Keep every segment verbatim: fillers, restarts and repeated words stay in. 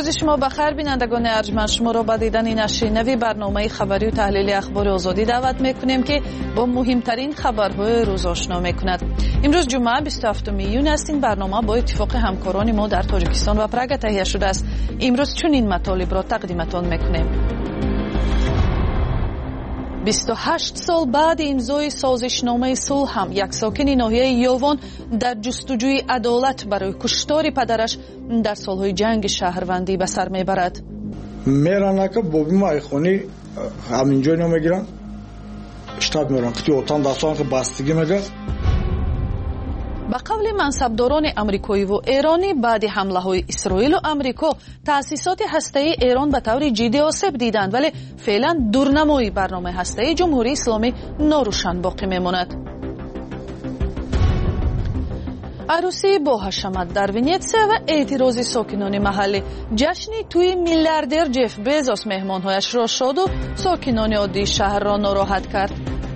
روز شما بخیر بینندگان ارجمند، شما را به دیدن نشر برنامه خبری و تحلیلی اخبار آزادی دعوت میکنیم که با مهمترین خبرهای روز آشنا میکند. امروز جمعه بیست و هفتم ایون است. این برنامه با اتفاق همکاران ما در تاجیکستان و پراگ تهیه شده است. امروز چنین مطالب را تقدیمتان میکنیم. بیست و هشت سال بعد امضای سازشنامه صلح هم یک ساکن ناحیه یاوان در جستجوی عدالت برای کشتار پدرش در سالهای جنگ شهروندی به سر میبرد. میرن که بابی ما ایخونی همینجا نمیگیرن شتاب میرن که اوتان داستان که بستگی میگه. به قول منصبداران امریکایی و ایرانی بعد حمله های اسرائیل و امریکا تأسیسات هسته‌ای ایران به طور جدی آسیب دیدند، ولی فعلا دورنمای برنامه هسته‌ای جمهوری اسلامی ناروشن باقی میماند. عروسی با حشمت در ونیتسیا و اعتراض ساکنان محلی. جشنی توی میلیاردر جف بیزوس مهمانهایش را شاد و ساکنان عادی شهر را ناراحت کرد.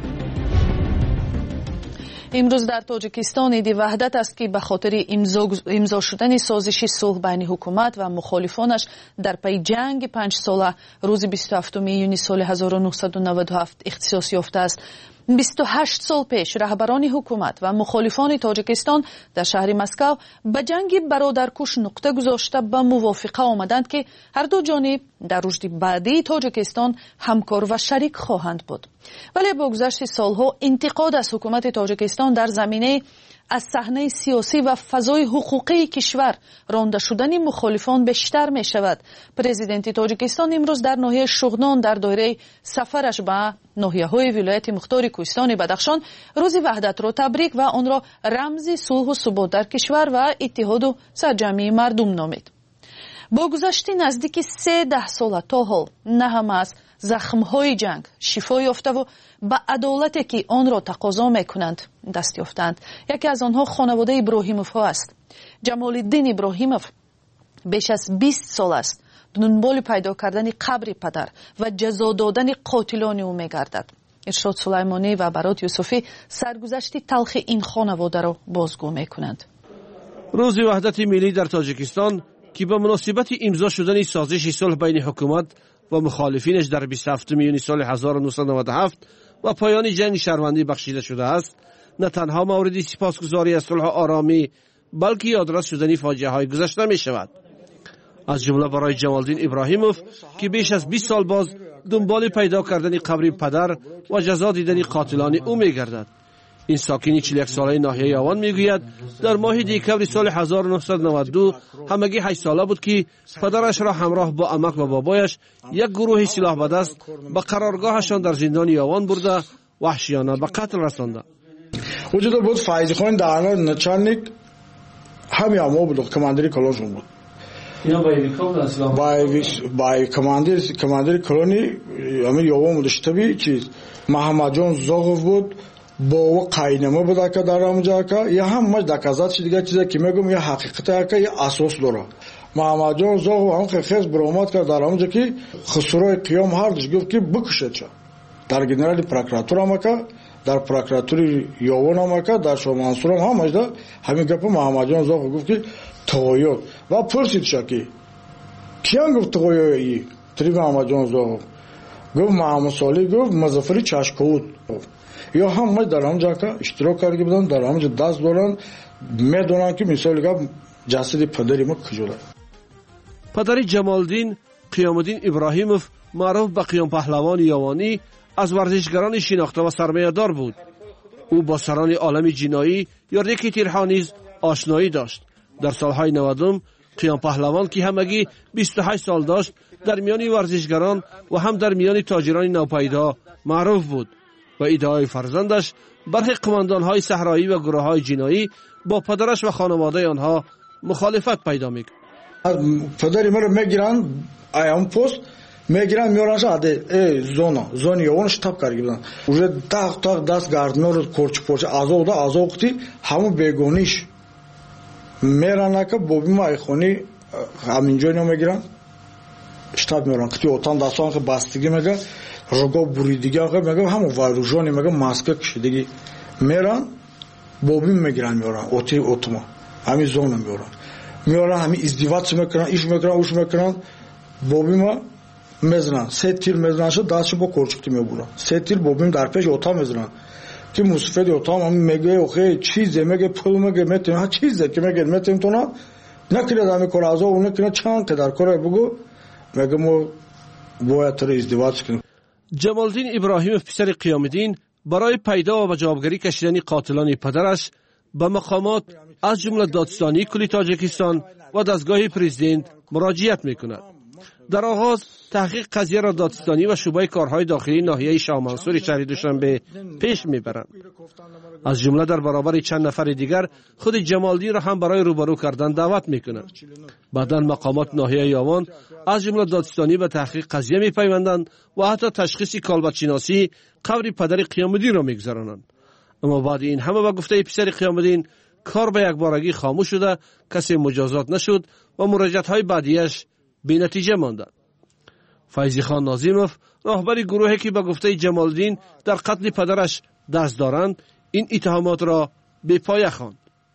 امروز در تاجیکستان عید وحدت است که به خاطر امضا امضا شدن سازش صلح بین حکومت و مخالفانش در پی جنگ پنج ساله روز بیست و هفتم ایون سال هزار و نهصد و نود و هفت اختصاص یافته است. بیست و هشت سال پیش رهبران حکومت و مخالفان تاجیکستان در شهر مسکو به جنگ برادرکش نقطه گذاشته به موافقه آمدند که هر دو جانب در رشد بعدی تاجیکستان همکار و شریک خواهند بود. ولی با گذشت سالها انتقاد از حکومت تاجیکستان در زمینه از صحنه سیاسی و فضای حقوقی کشور رانده شدن مخالفان بیشتر می شود. پرزیدنت تاجیکستان امروز در ناحیه شغنان در دایره سفرش به ناحیه‌های ولایت مختار کوهستان بدخشان روز وحدت را تبریک و آن را رمز صلح و ثبات در کشور و اتحاد و سرجمعی مردم نامید. با گذشت نزدیک سه ده سال تا حال نه همه از زخم‌های جنگ شفا یافته و به عدالتی که آن را تقاضا می‌کنند دست یافتند. یکی از آنها خانواده ابراهیموف ها است. جمال الدین ابراهیموف بیش از بیست سال است دنبال پیدا کردن قبر پدر و جزا دادن قاتلان او می‌گردد. ارشاد سلیمانی و برات یوسفی سرگذشت تلخ این خانواده را بازگو می‌کنند. روز وحدت ملی در تاجیکستان که به مناسبت امضا شدن سازش صلح بین حکومت و مخالفینش در بیست و هفتم ایون سال هزار و نهصد و نود و هفت و پایان جنگ شهروندی بخشیده شده است، نه تنها مورد سپاسگزاری از صلح و آرامی بلکه یادرس شدن فاجعه های گذشته می شود. از جمله برای جمالدین ابراهیموف که بیش از بیست سال باز دنبال پیدا کردن قبر پدر و جزا دیدن قاتلان او می گردد. این ساکن چهل و یک ساله ناحیه یاوان میگوید در ماه دکمبر سال هزار و نهصد و نود و دو همگی هشت ساله بود که پدرش را همراه با عمک و بابایش یک گروه سلاح به دست به قرارگاهشان در زندان یاوان برده وحشیانه به قتل رسانده. وجود بود فایزی خان دانا نچارنیک هم یا مو بود کماندری کلونشون بود. یا بای ویکام اصلا بای بای کماندر کماندری کلونی همین یاوان مدشتبی که محمد جان زاغوف بود با قاینما بوده که در آنجا که یا هم مش دکازات دیگه چیزی که میگم یا حقیقت که یا اساس داره. محمد جان زاغو هم خیلی برآمد کرد در آنجا که خسروی قیام هردش گفت که بکشید چه در گنرالی پروکراتور هم که در پروکراتوری یاوان هم که در شمانسور هم همش ده همین گپ محمد جان زاغو گفت که تغییر و پرسید شکی کیان گفت تغییری تری محمد جان زاغو گفت محمد صالح گفت مظفری چشکود یا هم در آنجا که اشتراک کرده بودن در آنجا دست دارن میدونن که مثال که جسد پدری ما کجوره. پدر جمالدین قیامالدین ابراهیموف معروف به قیام پهلوان یاوانی از ورزشگران شناخته و سرمایه‌دار بود. او با سران عالم جنایی یا ریکی تیرها نیز آشنایی داشت. در سالهای نودم قیام پهلوان که همگی بیست و هشت سال داشت در میان ورزشگران و هم در میان تاجران نوپیدا معروف بود و ادعای فرزندش برخی قماندان‌های صحرایی و گروه‌های جنایی با پدرش و خانواده آنها مخالفت پیدا می‌کرد. پدری مرا میگیرن ایام پست میگیرن میارنش اده ای زونا زونی اون شتاب کرده بودن уже تاق تاق دست گاردنور کورچ پورچ ازودا ازوقتی همون بیگونیش میرن که بوبی ما ایخونی همینجا نمیگیرن شتاب میارن که اوتان داستان که بستگی میگه روگا بریدگی آقا میگه همون وایروژانی میگه ماسک کشیدگی میرن بوبی میگیرن میارن اوتی اتوما همین زون میارن میارن همین ازدواج میکنن، ایش میکنن، اوش میکنن. بابیم میزنن، سه تیر میزنن شد دستشو با کرچکتی میبرن. سه تیر بابیم در پیش اتاق میزنن که مصفید اتاق هم میگه اوخی چیزه، میگه پول میگه میتونم ها چیزه که میگه میتونم تو نه نکنه دمی کار از اون نکنه چند که در کار بگو میگه ما باید تو ازدواج کنیم. جمالدین ابراهیم پسر قیامالدین برای پیدا و جوابگری کشیدن قاتلان پدرش به مقامات از جمله دادستانی کل تاجیکستان و دستگاه پرزیدنت مراجعت میکند. در آغاز تحقیق قضیه را دادستانی و شعبه کارهای داخلی ناحیه شاه منصور شهر دوشنبه پیش میبرند. از جمله در برابر چند نفر دیگر خود جمالدین را هم برای روبرو کردن دعوت میکنند. بعدا مقامات ناحیه یاوان از جمله دادستانی به تحقیق قضیه میپیوندند و حتی تشخیص کالبدشناسی قبر پدر قیامالدین را میگذرانند. اما بعد این همه به گفته پسر قیامالدین کار به یک بارگی خاموش شده، کسی مجازات نشد و مراجعت های بعدیش بی نتیجه ماندند. فیضی خان ناظیموف راهبر گروهی که به گفته جمالدین در قتل پدرش دست دارند این اتهامات را به پایه خواند.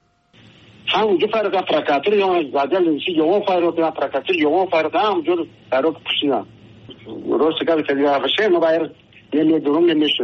همونجا فرق پرکاتر یا زدل چی یا فرق پرکاتر یا فرق همونجا فرق کشیدن. روز که تلویزیون باشه موبایل یه درون نمیشه.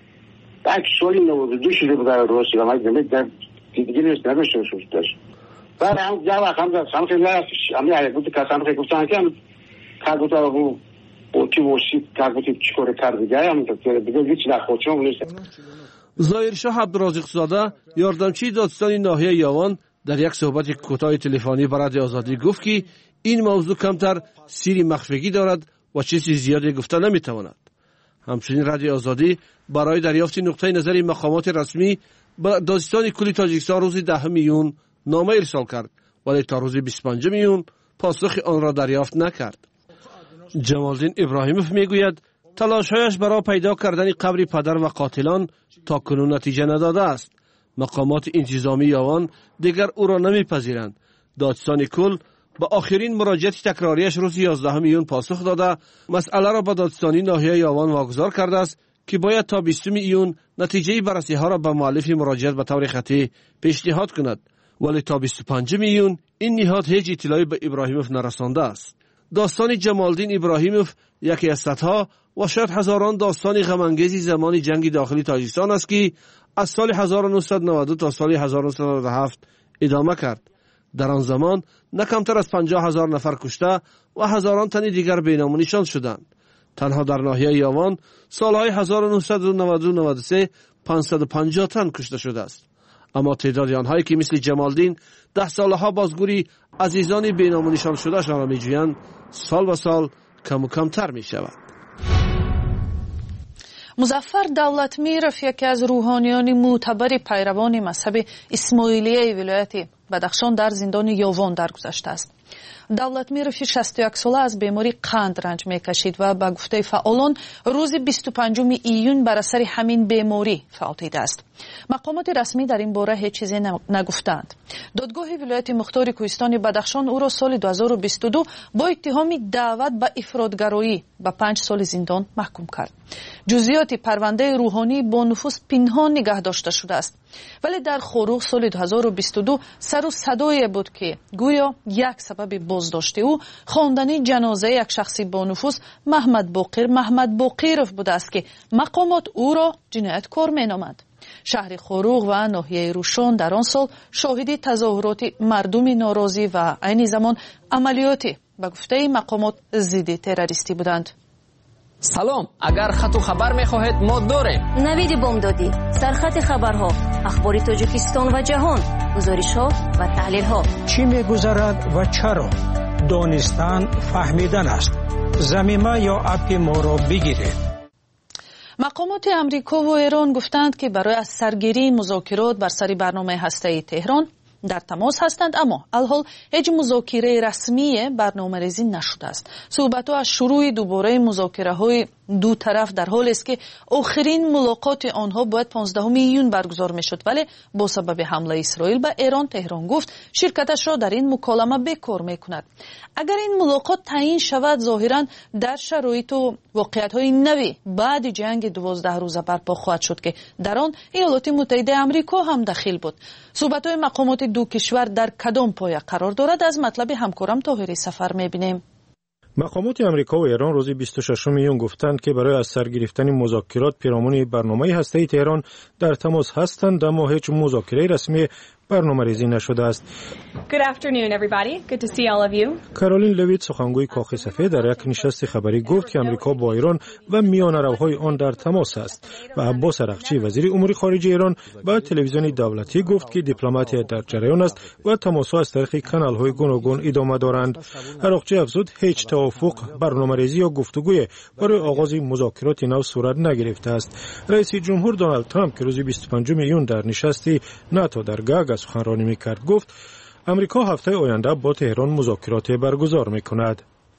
یک سوالی نبود دو چیزی بود روز که ما دیدیم دیگه نیست نمیشه داشت. بعد هم جواب هم داد سمت لا امی بود که سمت گفتن که کاغذ رو اوکی وشی کاغذ چیکار کرد دیگه هم که دیگه هیچ نخوچم نیست. ظاهرشاه عبدالرازق زاده یاردمچی دادستانی ناحیه یاوان در یک صحبت کوتاه تلفنی با رادیو آزادی گفت که این موضوع کمتر سیری مخفیگی دارد و چیزی زیادی گفته نمیتواند. همچنین رادیو آزادی برای دریافت نقطه نظر مقامات رسمی به دادستان کل تاجیکستان روز ده میون نامه ارسال کرد ولی تا روز بیست و پنج میون پاسخ آن را دریافت نکرد. جمالدین ابراهیموف میگوید تلاش‌هایش برای پیدا کردن قبر پدر و قاتلان تا کنون نتیجه نداده است. مقامات انتظامی یاوان دیگر او را نمیپذیرند. دادستان کل با آخرین مراجعت تکراریش روز یازده میون پاسخ داده مسئله را به دادستانی ناحیه یاوان واگذار کرده است که باید تا بیست میون نتیجه بررسی ها را به مؤلف مراجعت به طور خطی پیشنهاد کند ولی تا بیست و پنج میون این نهاد هیچ اطلاعی به ابراهیموف نرسانده است. داستان جمالدین ابراهیموف یکی از صدها و شاید هزاران داستان غم‌انگیز زمان جنگ داخلی تاجیکستان است که از سال هزار و نهصد و نود و دو تا سال هزار و نهصد و نود و هفت ادامه کرد. در آن زمان نه کمتر از پنجاه هزار نفر کشته و هزاران تن دیگر بینام و نشان شدند. تنها در ناحیه یاوان سالهای هزار و نهصد و نود و دو نود و سه پانصد و پنجاه تن کشته شده است. اما تعداد آنهایی که مثل جمالدین ده سالها بازگوری عزیزان بینام و نشان شده شان را میجویند سال به سال کم و کمتر می شود. مظفر دولتمیرов یکی از روحانیان معتبر پیروان مذهب اسماعیلیه ولایت بدخشان در زندان یاوان درگذشته است. دولتمیرов شصت و یک ساله از بیماری قند رنج میکشید و به گفته فعالان روز بیست و پنجم ایون بر اثر همین بیماری فوت دیده است. مقامات رسمی در این باره هیچ چیزی نگفتند. دادگاه ولایت مختار کوهستان بدخشان او را سال دو هزار و بیست و دو با اتهام دعوت به افراطگرایی به پنج سال زندان محکوم کرد. جزئیات پرونده روحانی با نفوذ پنهان نگه داشته شده است. ولی در خروق سال دو هزار و بیست و دو سر و صدایی بود که گویا یک سبب بازداشت او خواندن جنازه یک شخصی با نفوذ محمد باقر محمد باقرov بوده است که مقامات او را جنایتکار مینامند. شهر خروق و ناحیه روشن در آن سال شاهد تظاهرات مردم ناراضی و عین زمان عملیاتی به گفته مقامات ضد تروریستی بودند. سلام، اگر خط و خبر میخواهید ما داریم. نوید بامدادی، سرخط خبرها، اخبار تاجیکستان و جهان، گزارش‌ها و تحلیل‌ها. چی می‌گذرد و چرا؟ دانستن فهمیدن است. ضمیمه یا اپ ما را بگیرید. مقامات امریکا و ایران گفتند که برای از سرگیری مذاکرات بر سر برنامه هسته‌ای تهران در تماس هستند، اما الحال هیچ مذاکره رسمی برنامه‌ریزی نشده است. صحبت‌ها از شروع دوباره مذاکره‌های دو طرف در حالی است که آخرین ملاقات آنها باید پانزدهم ایون برگزار می‌شد، ولی با سبب حمله اسرائیل به ایران تهران گفت شرکتش را در این مکالمه بکار می‌کند. اگر این ملاقات تعیین شود ظاهراً در شرایط و واقعیت‌های نوی بعد جنگ دوازده روزه برپا خواهد شد که در آن ایالات متحده آمریکا هم دخیل بود. صحبت‌های مقامات دو کشور در کدام پایه قرار دارد از مطلب همکارم طاهری سفر میبینیم. مقامات آمریکا و ایران روز بیست و ششم ایون گفتند که برای از سر گرفتن مذاکرات پیرامون برنامه هسته‌ای تهران در تماس هستند، اما هیچ مذاکره رسمی برنامه‌ریزی نشده است. Good afternoon everybody. Good to see all of you. کارولین لویت سخنگوی کاخ سفید در یک نشست خبری گفت که آمریکا با ایران و میانه‌روهای آن در تماس است و عباس عراقچی وزیر امور خارجه ایران با تلویزیون دولتی گفت که دیپلماسی در جریان است و تماس‌ها از طریق کانال‌های گوناگون ادامه دارند. عراقچی افزود هیچ توافق، برنامه‌ریزی یا گفتگوی برای آغاز مذاکرات نو صورت نگرفته است. رئیس جمهور دونالد ترامپ که روز بیست و پنجم ایون در نشستی ناتو در گاگ سخنرانی می‌کرد گفت امریکا هفته آینده با تهران مذاکرات برگزار می‌کند.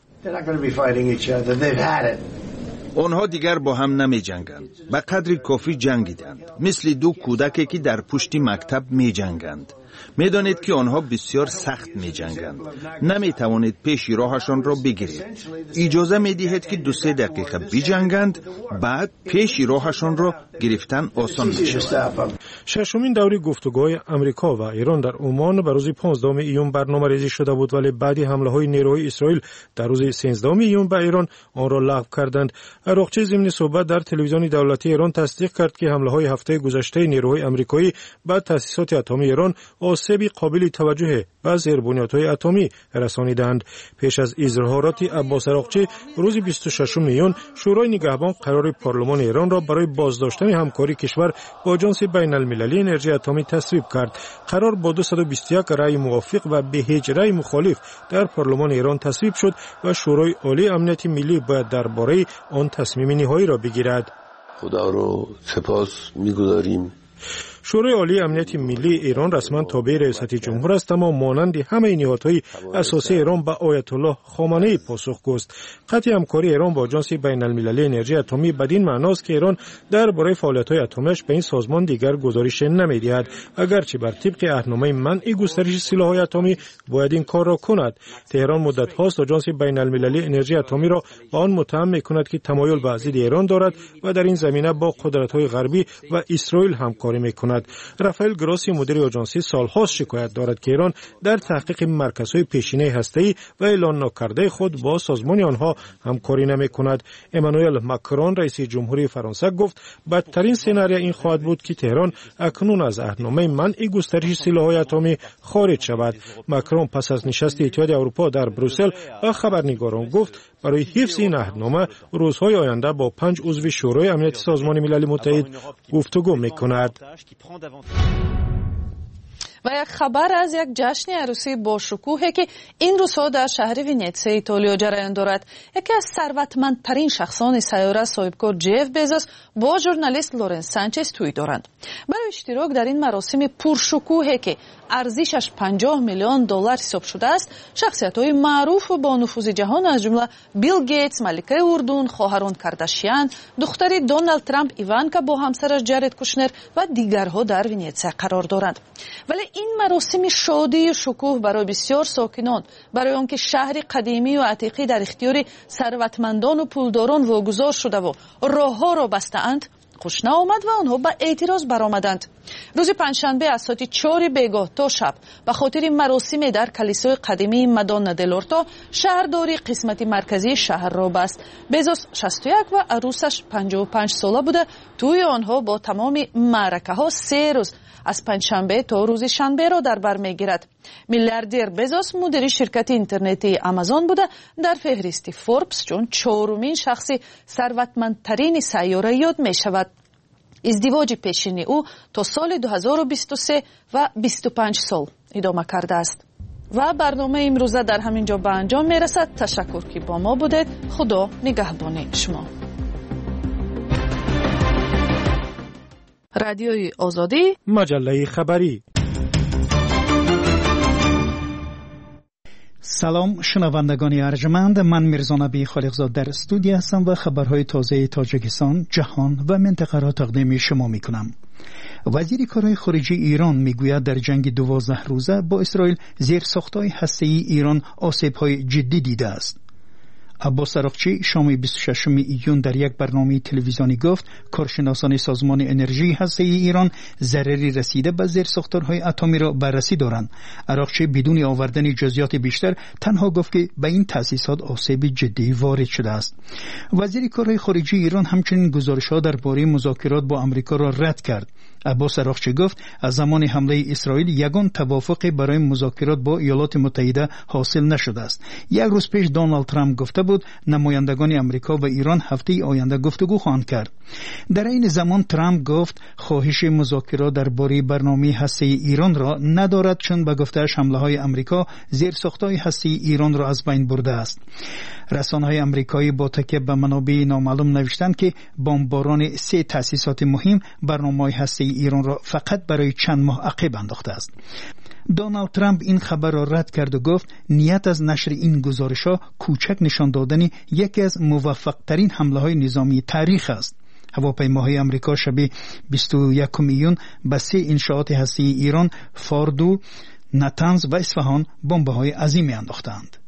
آنها دیگر با هم نمی جنگند. به قدر کافی جنگیدند. مثل دو کودکی که در پشت مکتب می جنگند. می دانید که آنها بسیار سخت می جنگند. نمی توانید پیش راهشان را بگیرید. اجازه می دهید که دو سه دقیقه بجنگند، بعد پیش راهشان را گرفتن آسان می شود. ششمین دوره گفتگوهای آمریکا و ایران در عمان به روز پانزدهم ایون برنامه ریزی شده بود، ولی بعد حمله های نیروهای اسرائیل در روز سیزدهم ایون به ایران آن را لغو کردند. عراقچی ضمن صحبت در تلویزیون دولتی ایران تصدیق کرد که حمله های هفته گذشته نیروهای آمریکایی به تأسیسات اتمی ایران آسیبی قابل توجه به زیربنیادهای اتمی رسانیدند. پیش از اظهارات عباس عراقچی روز بیست و ششم ایون شورای نگهبان قرار پارلمان ایران را برای بازداشتن همکاری کشور با آژانس بین المللی انرژی اتمی تصویب کرد. قرار با دویست و بیست و یک رأی موافق و به هیچ رأی مخالف در پارلمان ایران تصویب شد و شورای عالی امنیت ملی باید درباره آن تصمیم نهایی را بگیرد. خدا رو سپاس می‌گذاریم. شورای عالی امنیت ملی ایران رسما تابع ریاست جمهور است، اما مانند همه نهادهای اساسی ایران به آیت الله خامنه‌ای پاسخگو است. قطع همکاری ایران با آژانس بین المللی انرژی اتمی بدین معناست که ایران درباره فعالیت‌های اتمیش به این سازمان دیگر گزارش نمی‌دهد، اگرچه بر طبق عهدنامه منع گسترش سلاح‌های اتمی باید این کار را کند. تهران مدت هاست آژانس بین المللی انرژی اتمی را با آن متهم می‌کند که تمایل به ضد ایران دارد و در این زمینه با قدرت‌های غربی و اسرائیل همکاری می‌کند. رافائل گراسی مدیر آژانس سال‌هاست شکایت دارد که ایران در تحقیق مرکزهای پیشینه هسته‌ای و اعلان ناکرده خود با سازمان آنها همکاری نمی‌کند. امانوئل ماکرون رئیس جمهوری فرانسه گفت بدترین سناریو این خواهد بود که تهران اکنون از عهدنامه منع گسترش سلاح‌های اتمی خارج شود. ماکرون پس از نشست اتحاد اروپا در بروسل با خبرنگاران گفت برای حفظ این عهدنامه روزهای آینده با پنج عضو شورای امنیت سازمان ملل متحد گفتگو می‌کند. و یک خبر از یک جشن عروسی با شکوهی که این روزها در شهر ونیتسیا ایتالیا جریان دارد. یکی از ثروتمندترین شخصان سیاره صاحبکار جف بزوس با ژورنالیست لورنس سانچز تویی دارند. برای اشتراک در این مراسم پرشکوهی که ارزشش پنجاه میلیون دلار حساب شده است، شخصیت‌های معروف و با نفوذ جهان از جمله بیل گیتس، ملکه اردن، خواهران کارداشیان، دختری دونالد ترامپ ایوانکا با همسرش جارد کوشنر و دیگرها در ونیتسیا قرار دارند. ولی این مراسم شادی و شکوه برای بسیار ساکنان، برای آنکه شهر قدیمی و عتیقی در اختیار ثروتمندان و پولداران واگذار شده و راه‌ها را بسته‌اند، خوش نآمد و آنها به اعتراض برآمدند. روز پنجشنبه از ساعت چهار بیگاه تا شب به خاطر مراسم در کلیسای قدیمی مادونا دلورتا شهرداری قسمت مرکزی شهر را بست. بزوس شصت و یک و عروسش پنجاه و پنج ساله بوده. توی آنها با تمام معرکه ها سه روز از پنجشنبه تا روز شنبه را در بر میگیرد. میلیاردر بزوس مدیر شرکت اینترنتی آمازون بوده. در فهرست فوربس چون چهارمین شخص ثروتمندترین سیاره یاد می شود. ازدواج پیشین او تا سال دو هزار و بیست و سه و بیست و پنج سال ادامه کرده است. و برنامه امروزه در همین جا به انجام می رسد. تشکر که با ما بودید. خدا نگهبان شما. رادیوی آزادی، مجله خبری. سلام شنوندگان ارجمند، من میرزا نبی خالقزاد در استودیو هستم و خبرهای تازه تاجیکستان، جهان و منطقه را تقدیم شما میکنم. وزیر کارهای خارجه ایران میگوید در جنگ دوازده روزه با اسرائیل زیرساختهای هسته‌ای ایران آسیب‌های جدی دیده است. عباس عراقچی شام بیست و ششم ایون در یک برنامه تلویزیونی گفت کارشناسان سازمان انرژی هسته‌ای ایران ضرری رسیده به زیرساختارهای اتمی را بررسی دارند. عراقچی بدون آوردن جزئیات بیشتر تنها گفت که به این تأسیسات آسیب جدی وارد شده است. وزیر کارهای خارجه ایران همچنین گزارش‌ها درباره مذاکرات با آمریکا را رد کرد. عباس عراقچی گفت از زمان حمله اسرائیل یگان توافق برای مذاکرات با ایالات متحده حاصل نشده است. یک روز پیش دونالد ترامپ گفته بود نمایندگان آمریکا و ایران هفته آینده گفتگو خواهند کرد. در این زمان ترامپ گفت خواهش مذاکرات درباره برنامه هسته‌ای ایران را ندارد چون به گفته‌اش حمله‌های آمریکا زیرساخت‌های هسته‌ای ایران را از بین برده است. رسانه‌های آمریکایی با تکیه به منابع نامعلوم نوشتند که بمباران سه تأسیسات مهم برنامه‌های هسته‌ای ایران را فقط برای چند ماه عقب انداخته است. دونالد ترامپ این خبر را رد کرد و گفت نیت از نشر این گزارش‌ها کوچک نشان دادن یکی از موفق‌ترین حمله‌های نظامی تاریخ است. هواپیماهای آمریکا شب بیست و یکم ایون به سه انشاءات هسته‌ای ایران، فاردو، نتنز و اصفهان بمب‌های عظیمی انداختند.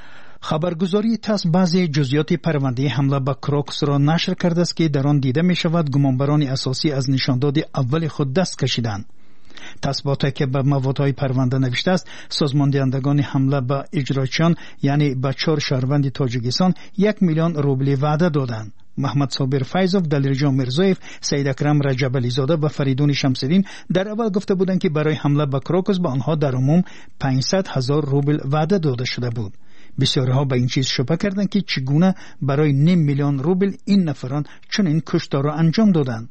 خبرگزاری تاس بعضی جزئیات پرونده حمله به کراکس را نشر کرده است که در آن دیده می شود گمانبران اساسی از نشانداد اول خود دست کشیدند. تاس با تکیه به موادهای پرونده نوشته است سازمان دهندگان حمله به اجراچیان یعنی به چهار شهروند تاجیکستان یک میلیون روبل وعده دادند. محمد صابر فیضوف، دلیرجان مرزویف، سید اکرم رجب علیزاده و فریدون شمس‌الدین در اول گفته بودند که برای حمله به کراکس به آنها در عموم پانصد هزار روبل وعده داده شده بود. بسیارها به این چیز شبهه کردند که چگونه برای نیم میلیون روبل این نفران چنین کشتار را انجام دادند.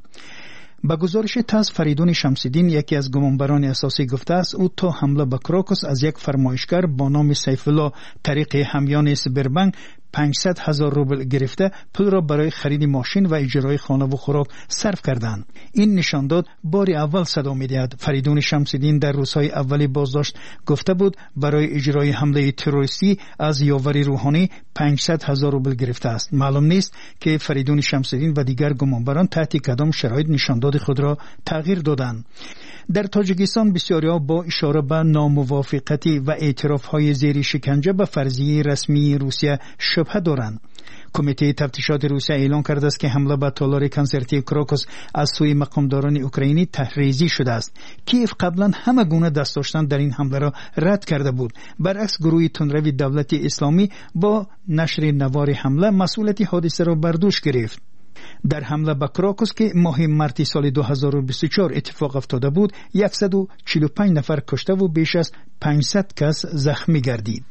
با گزارش تاس فریدون شمس‌الدین یکی از گمانبران اساسی گفته است او تا حمله به کراکس از یک فرمایشگر با نام سیف الله طریق همیان سبربنک پانصد هزار روبل گرفته پول را برای خرید ماشین و اجرای خانه و خوراک صرف کردند. این نشان داد بار اول صدا می‌دهد. فریدون شمس‌الدین در روزهای اولی بازداشت گفته بود برای اجرای حمله تروریستی از یاوری روحانی پانصد هزار روبل گرفته است. معلوم نیست که فریدون شمس‌الدین و دیگر گمانبران تحت کدام شرایط نشانداد خود را تغییر دادند. در تاجیکستان بسیاری‌ها با اشاره به ناموافقتی و اعتراف‌های زیر شکنجه به فرضیه رسمی روسیه شبهه دارند. کمیته تفتیشات روسیه اعلام کرده است که حمله به تالار کنسرتی کراکوس از سوی مقامداران اوکراینی تحریزی شده است. کیف قبلا همه گونه دست داشتن در این حمله را رد کرده بود. برعکس گروه تندروی دولت اسلامی با نشر نوار حمله مسئولیت حادثه را بر دوش گرفت. در حمله به کراکوس که ماه مارس سال دو هزار و بیست و چهار اتفاق افتاده بود صد و چهل و پنج نفر کشته و بیش از پانصد کس زخمی گردید.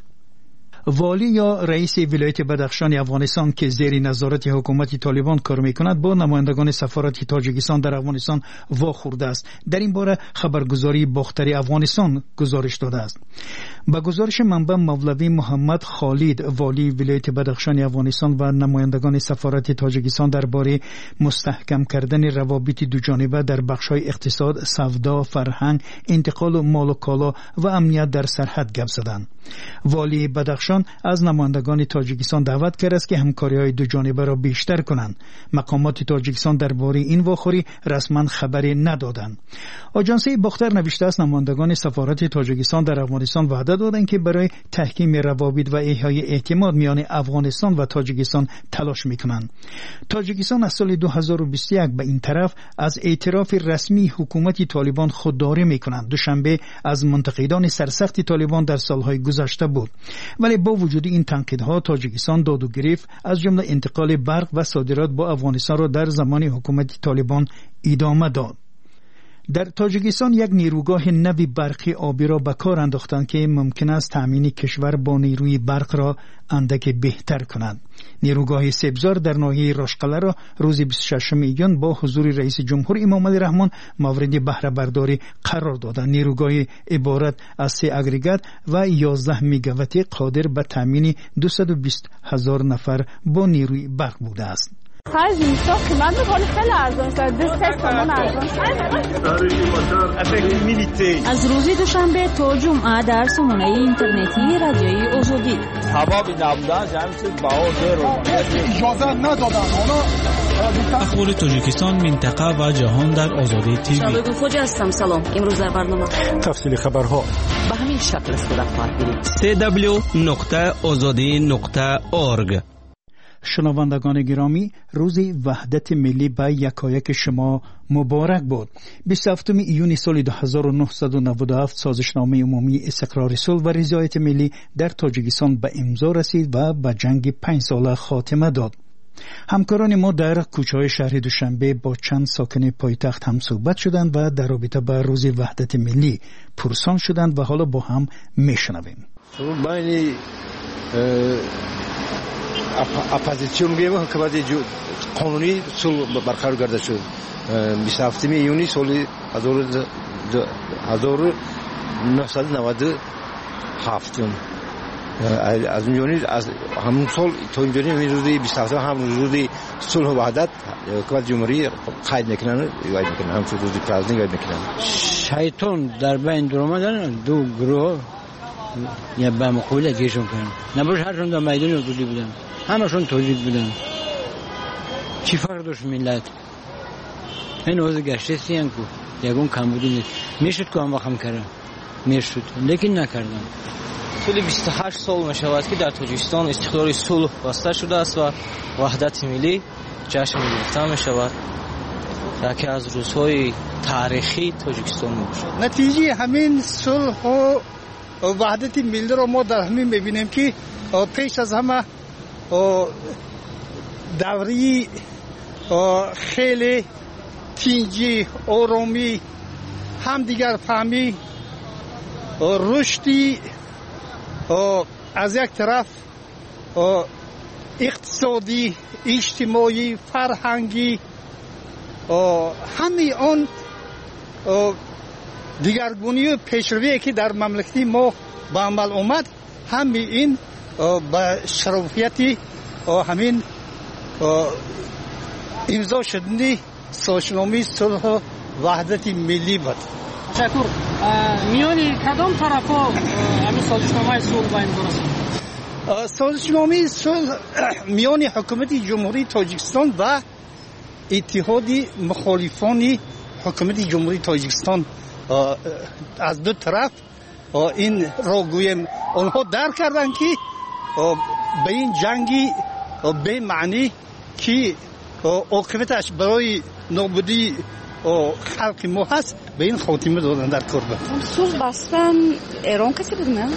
والی یا رئیس ولایت بدخشان افغانستان که زیر نظارت حکومت طالبان کار میکند با نمایندگان سفارت تاجیکستان در افغانستان واخورده است. در این باره خبرگزاری باختری افغانستان گزارش داده است. با گزارش منبع مولوی محمد خالد والی ولایت بدخشان افغانستان و نمایندگان سفارت تاجیکستان درباره مستحکم کردن روابط دوجانبه در بخش‌های اقتصاد، سودا، فرهنگ، انتقال و مال و کالا و امنیت در سرحد گپ زدند. والی بدخشان از نمایندگان تاجیکستان دعوت کرد است که همکاری‌های دو جانبه را بیشتر کنند. مقامات تاجیکستان درباره این واخوری رسما خبری ندادند. آژانس باختر نوشته است نمایندگان سفارت تاجیکستان در افغانستان وعده دادند که برای تحکیم روابط و احیای اعتماد میان افغانستان و تاجیکستان تلاش میکنند. تاجیکستان از سال دو هزار و بیست و یک به این طرف از اعتراف رسمی حکومت طالبان خودداری میکنند. دوشنبه از منتقدان سرسخت طالبان در سالهای گذشته بود. ولی با وجود این تنقیدها تاجیکستان داد و گرفت از جمله انتقال برق و صادرات با افغانستان را در زمان حکومت طالبان ادامه داد. در تاجیکستان یک نیروگاه نوی برقی آبی را به کار انداختند که ممکن است تامین کشور با نیروی برق را اندک بهتر کند. نیروگاه سبزار در ناحیه راشقله را روز بیست و ششم ایون با حضور رئیس جمهور امام علی رحمان مورد بهره برداری قرار دادند. نیروگاه عبارت از سه اگریگات و یازده میگاواتی قادر به تامین دویست و بیست هزار نفر با نیروی برق بوده است. خرج نیستا قیمت بکنه خیلی ارزان شد. دو سه تومان ارزان شد. از روز دوشنبه تا جمعه در سامانه اینترنتی رادیوی آزادی حبابی نبودن جمعی چیز باو زیر اجازه ندادن. اخبار تاجیکستان منطقه و جهان در آزادی تیوی. شبگو خوجه هستم. سلام. امروز در برنامه تفصیل خبرها به همین شکل استفاده خواهد برید. سی دبلیو نقطه آزادی نقطه اورگ شنوندگان گرامی، روز وحدت ملی به یکایک شما مبارک باد. بیست و هفتم ایون سال دو هزار و نهصد و نود و هفت سازشنامه عمومی استقرار صلح و رضایت ملی در تاجیکستان به امضا رسید و به جنگ پنج ساله خاتمه داد. همکاران ما در کوچه‌های شهر دوشنبه با چند ساکن پایتخت هم صحبت شدند و در رابطه با روز وحدت ملی پرسان شدند و حالا با هم میشنویم. بین اپوزیسیون میگه حکومت قانونی صلح برقرار گردید شد. بیست و هفتم ایونی سال هزار و نهصد و نود و هفت از میونی از همون سال تا اینجوری این روزی بیست و هفت هم روزی صلح و وحدت حکومت جمهوری قید میکنن قید میکنن هم روزی پرازنگ قید میکنن. شیطان در بین درآمدن دو گروه یا به مقابل دیگه‌شون کردن. نباش هرشون در میدان حضوری بودن. همشون تاجیک بودن. چی فرق داشت ملت؟ این وضع گشته سیان کو یگون کمبودی نیست. میشد که هم وقت هم کردن. میشد لیکن نکردن. طول بیست و هشت سال می شود که در تاجیکستان استقرار صلح بسته شده است و وحدت ملی جشن گرفته می شود. یکی از روزهای تاریخی تاجیکستان می باشد. نتیجه همین صلح و وحدت ملی را ما در همین میبینیم که پیش از همه دوری خیلی تینجی آرامی همدیگر فهمی رشدی از یک طرف اقتصادی اجتماعی فرهنگی همه آن دیگرگونی و پیشروی که در مملکتی ما به عمل اومد همه این به شرافیتی همین امضا شدنی سازشنامه صلح و وحدت ملی بود. تشکر. میانی کدام طرفا همین سازشنامه صلح به امضا رسید؟ سازشنامه صلح میان حکومت جمهوری تاجیکستان و اتحاد مخالفان حکومت جمهوری تاجیکستان از دو طرف این را گویم آنها درک کردن که به این جنگی به معنی که عاقبتش برای نابودی خلق ما هست به این خاتمه دادن در کربه. صلح بستن ایران کسی بود نه؟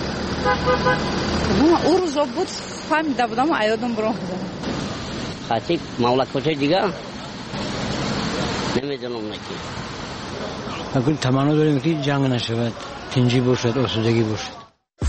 او روزا بود فهمیده بودم و ایادم برام بودم. خاطی مملکت دیگه نمیدونم نکی. اگر تمنا داریم که جنگ نشود، تنجی باشد، آسودگی باشد.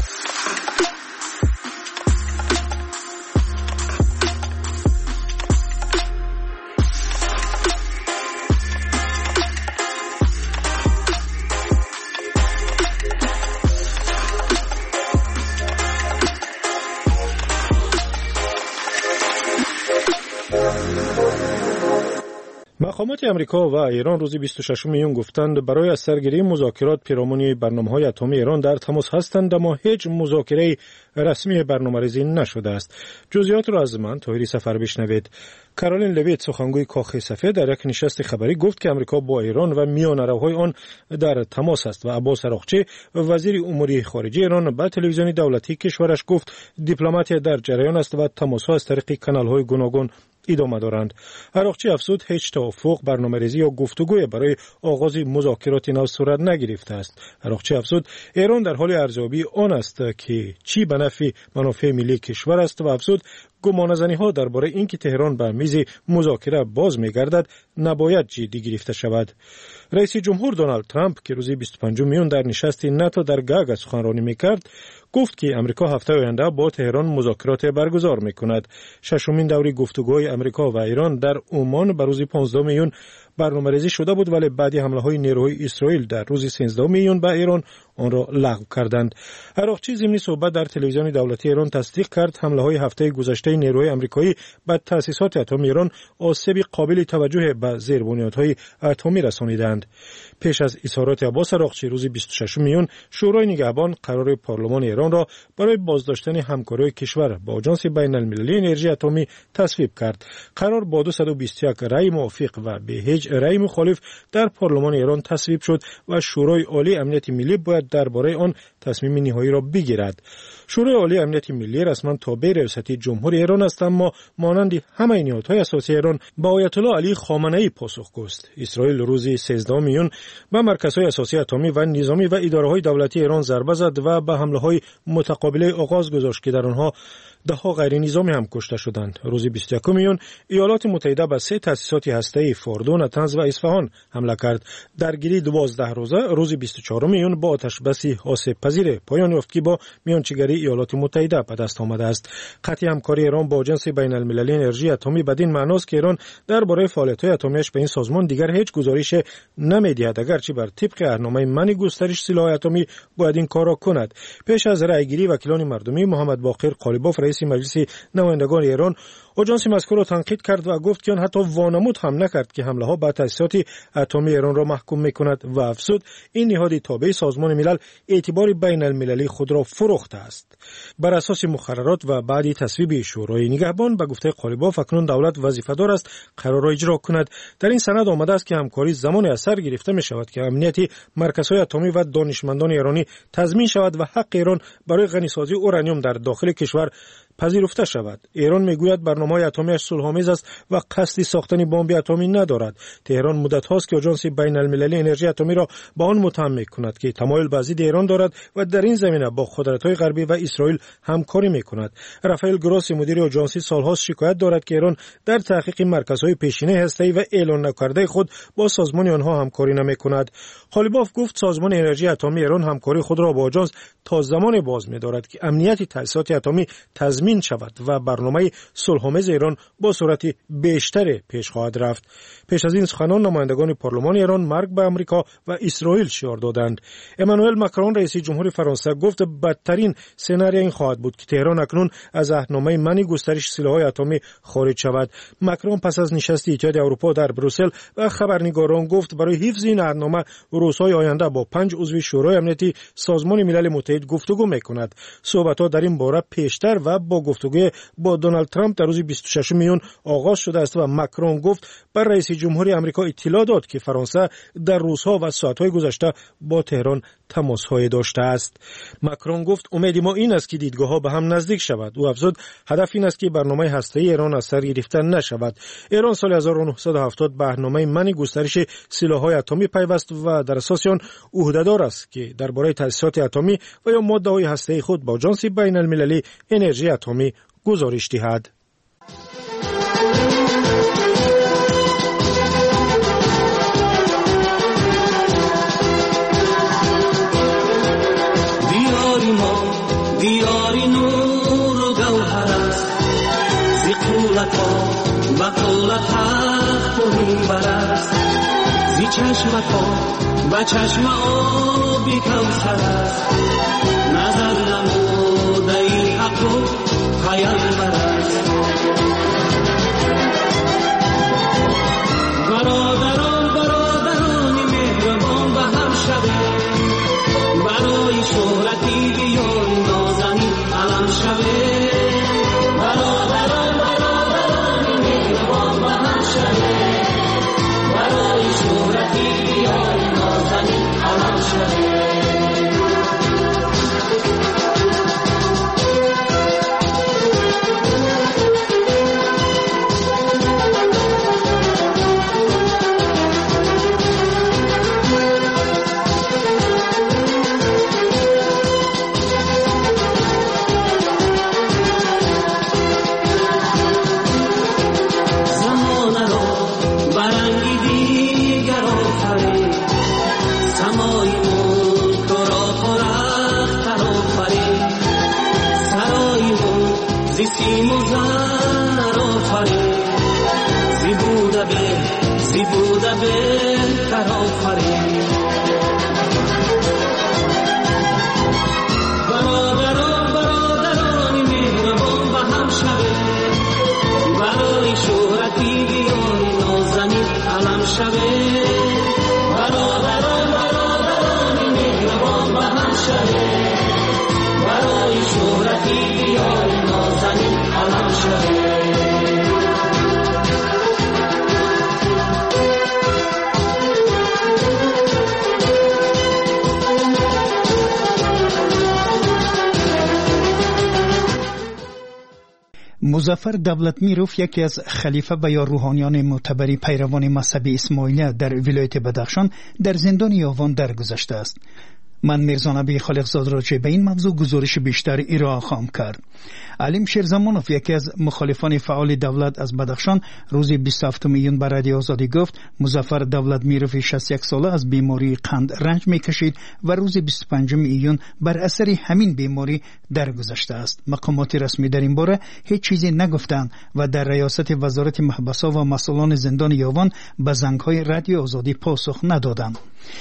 مقامات امریکا و ایران روز بیست و ششم ایون گفتند برای از سرگیری مذاکرات پیرامون برنامه‌های اتمی ایران در تماس هستند اما هیچ مذاکره رسمی برنامه‌ریزی نشده است. جزئیات را از من طاهری سفر بشنوید. کارولین لویت سخنگوی کاخ سفید در یک نشست خبری گفت که امریکا با ایران و میانروهای آن در تماس است و عباس اراغچی وزیر امور خارجه ایران به تلویزیون دولتی کشورش گفت دیپلماتی در جریان است و تماس‌ها از طریق کانال‌های گوناگون ادامه دارند. اراغچی افزود هیچ توافق برنامه‌ریزی یا گفتگوی برای آغاز مذاکرات نو صورت نگرفته است. اراغچی افزود ایران در حال ارزیابی آن است که چی به نفع منافع ملی کشور است و افزود گمانه‌زنی‌ها درباره اینکه تهران به میز مذاکره باز می‌گردد نباید جدی گرفته شود. رئیس جمهور دونالد ترامپ که روز بیست و پنجم میون در نشست ناتو در گاگ سخنرانی می‌کرد گفت که امریکا هفته آینده با تهران مذاکرات برگزار می‌کند. ششمین دوره گفتگوهای امریکا و ایران در عمان بر روز پانزدهم میون برنامه‌ریزی شده بود ولی بعد حمله‌های نیروهای اسرائیل در روز سیزدهم میون به ایران آن را لغو کردند. اراغچی ضمن صحبت در تلویزیون دولتی ایران تصدیق کرد حمله‌های هفته گذشته نیروهای آمریکایی به تأسیسات اتمی ایران آسیب قابل توجه به زیربنیادهای اتمی رسانیدند. پیش از اظهارات عباس اراغچی روز بیست و ششم میون شورای نگهبان قرار پارلمان ایران را برای بازداشتن همکاری کشور با آژانس بین المللی انرژی اتمی تصویب کرد. قرار با دویست و بیست و یک رأی موافق و به هیچ رأی مخالف در پارلمان ایران تصویب شد و شورای عالی امنیت ملی باید باید درباره آن تصمیم نهایی را بگیرد. شورای عالی امنیت ملی رسما تابع ریاست جمهوری ایران است، اما مانند همه نهادهای اساسی ایران با آیت الله علی خامنه‌ای پاسخگو است. اسرائیل روز سیزدهم میون به مرکزهای اساسی اتمی و نظامی و اداره‌های دولتی ایران ضربه زد و به حمله‌های متقابله آغاز گذاشت که در آنها ده ها غیر نظامی هم کشته شدند. روز بیست و یکم میون ایالات متحده به سه تأسیسات هسته‌ای فوردو، نتنز و اصفهان حمله کرد. درگیری دوازده روزه روز بیست و چهارم میون با آتش بس آسیب پذیر پایان یافت که با میانجیگری ایالات متحده به دست آمده است. قطع همکاری ایران با آژانس بین المللی انرژی اتمی بدین معناست که ایران درباره فعالیت‌های اتمیش به این سازمان دیگر هیچ گزارش نمی‌دهد، اگرچه بر طبق اهنامه منع گسترش سلاح اتمی باید این کار را کند. پیش از رأیگیری وکیلان مردمی محمد باقر قالیباف رئیس مجلس نمایندگان ایران آژانس مذکور را تنقید کرد و گفت که آن حتی وانمود هم نکرد که حمله ها به تأسیسات اتمی ایران را محکوم می‌کند و افزود این نهاد تابع سازمان ملل اعتبار بین المللی خود را فروخته است. بر اساس مقررات و بعد تصویب شورای نگهبان به گفته قالیباف اکنون دولت وظیفه‌دار است قرار را اجرا کند. در این سند آمده است که همکاری زمان از سر گرفته می شود که امنیت مرکزهای اتمی و دانشمندان ایرانی تضمین شود و حق ایران برای غنیسازی اورانیوم در داخل کشور پذیرفته شود. ایران میگوید برنامه‌های اتمیش صلح‌آمیز است و قصد ساختن بمب اتمی ندارد. تهران مدت هاست که آژانس بین المللی انرژی اتمی را با آن متهم می‌کند که تمایل به ضد ایران دارد و در این زمینه با قدرت‌های غربی و اسرائیل همکاری می‌کند. رافائل گروسی مدیر آژانس سال‌هاست شکایت دارد که ایران در تحقیق مرکزهای پیشینه هسته‌ای و اعلان نکرده خود با سازمان آنها همکاری نمی‌کند. قالیباف گفت سازمان انرژی اتمی ایران همکاری خود را با آژانس تا زمان باز می‌دارد که امنیت تأسیسات اتمی تضمین شود و برنامه صلح‌آمیز ایران با سرعت بیشتر پیش خواهد رفت. پیش از این سخنان نمایندگان پارلمان ایران مرگ به امریکا و اسرائیل شعار دادند. امانوئل ماکرون رئیس جمهور فرانسه گفت بدترین سناریو این خواهد بود که تهران اکنون از اهنامه منع گسترش سلاح‌های اتمی خارج شود. ماکرون پس از نشست اتحادیه اروپا در بروسل و خبرنگاران گفت برای حفظ این اهنامه روزهای آینده با پنج عضو شورای امنیتی سازمان ملل متحد گفتگو می‌کند. صحبت‌ها در این باره پیشتر و با گفتگوی با دونالد ترامپ در روز بیست و ششم میون آغاز شده است و ماکرون گفت بر رئیس جمهوری آمریکا اطلاع داد که فرانسه در روزها و ساعت‌های گذشته با تهران تماس‌های داشته است. ماکرون گفت امید ما این است که دیدگاه‌ها به هم نزدیک شود. او افزود هدف این است که برنامه هسته‌ای ایران از سر گرفته نشود. ایران سال هزار و نهصد و هفتاد به برنامه منع گسترش سلاح‌های اتمی پیوست و در اساس آن عهده‌دار است که درباره تأسیسات اتمی و یا ماده‌های هسته‌ای خود با آژانس بین المللی انرژی اتمی گزارش دهد. دیاری ما دیاری نور و گوهر است زی قولت ها و قولت حق و منبر است زی چشمت ها و چشم آبی کوثر است نظر نموده ای حق و پیامبر است برادران برادران مهربان به هم شوید برای شهرتی بیان نازنین علم شوید برادران برادران مهربان به هم شوید برای شهرتی بیان نازنین علم شوید برادران برادران مهربان به هم شوید برای شهرتی بیان نازنین علم شوید برادران برادران مهربان به هم شوید برای شهرتی بیان نازنین علم شوید. مظفر دولتمیروف یکی از خلیفه و یا روحانیان معتبر پیروان مذهب اسماعیلیه در ولایت بدخشان در زندان یاوان درگذشته است. من میرزا نبی خالقزاد راجع به این موضوع گزارش بیشتر ارائه خواهم کرد. علیم شیرزمانوف یکی از مخالفان فعال دولت از بدخشان روز بیست و هفتم میلیون بر رادیو آزادی گفت مظفر دولتمیروف شصت و یک ساله از بیماری قند رنج میکشید و روز بیست و پنجم میلیون بر اثر همین بیماری درگذشته است. مقامات رسمی در این باره هیچ چیزی نگفتند و در ریاست وزارت محبس‌ها و مسئولان زندان یاوان به زنگ‌های رادیو آزادی پاسخ ندادند.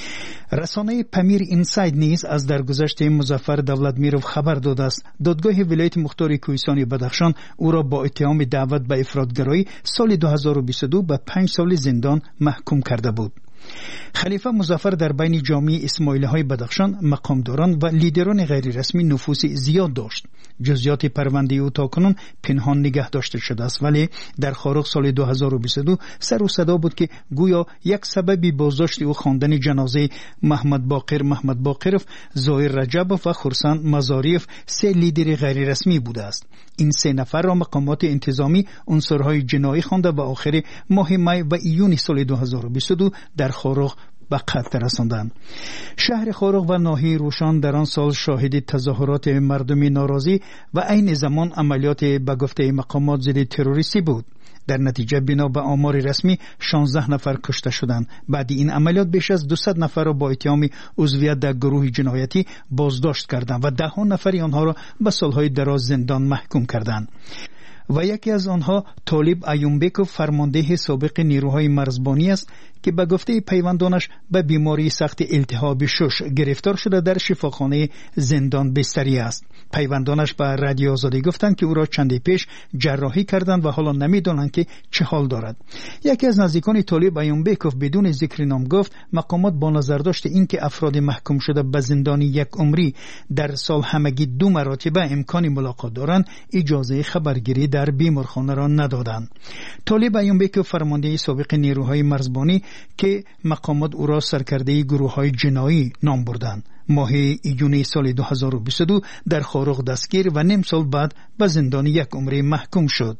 رسانه پمیر اینساید نیز از درگذشت مظفر دولتمیروف خبر داده است. دادگاه ولایت مختار کوهستان بدخشان او را با اتهام دعوت به افراطگرایی سال دو هزار و بیست و دو به پنج سال زندان محکوم کرده بود. خلیفه مظفر در بین جامعه اسماعیلی های بدخشان مقامداران و لیدران غیر رسمی نفوذ زیاد داشت. جزئیات پرونده او تاکنون پنهان نگه داشته شده است، ولی در خارق سال دو هزار و بیست و دو سر و صدا بود که گویا یک سبب بازداشت او خواندن جنازه محمد باقر محمد باقرف، ظاهر رجبوف و خرسان مزاریف سه لیدر غیر رسمی بوده است. این سه نفر را مقامات انتظامی عنصرهای جنایی خوانده و آخر ماه می و ایون سال دو هزار و بیست و دو در خارق به قتل رساندند. شهر خارق و ناحیه روشان در آن سال شاهد تظاهرات مردمی ناراضی و عین زمان عملیات به گفته مقامات ضد تروریستی بود. در نتیجه بنا به آمار رسمی شانزده نفر کشته شدند. بعد این عملیات بیش از دویست نفر را با اتهام عضویت در گروه جنایتی بازداشت کردند و ده نفری آنها را به سالهای دراز زندان محکوم کردند. و یکی از آنها طالب ایومبکوف فرمانده سابق نیروهای مرزبانی است که به گفته پیوندانش به بیماری سخت التهاب شش گرفتار شده در شفاخانه زندان بستری است. پیوندانش به رادیو آزادی گفتند که او را چندی پیش جراحی کردند و حالا نمیدانند که چه حال دارد. یکی از نزدیکان طالب ایومبکوف بدون ذکر نام گفت مقامات با نظر داشت اینکه افراد محکوم شده به زندان یک عمری در سال همگی دو مرتبه امکان ملاقات دارند اجازه خبرگیری در بیمارخانه را ندادند. طالب ایومبکوف فرمانده سابق نیروهای مرزبانی که مقامات او را سرکرده گروه‌های جنایی نام بردند. ماه ایون سال دو هزار و بیست و دو در خارق دستگیر و نیم سال بعد به زندان یک عمری محکوم شد.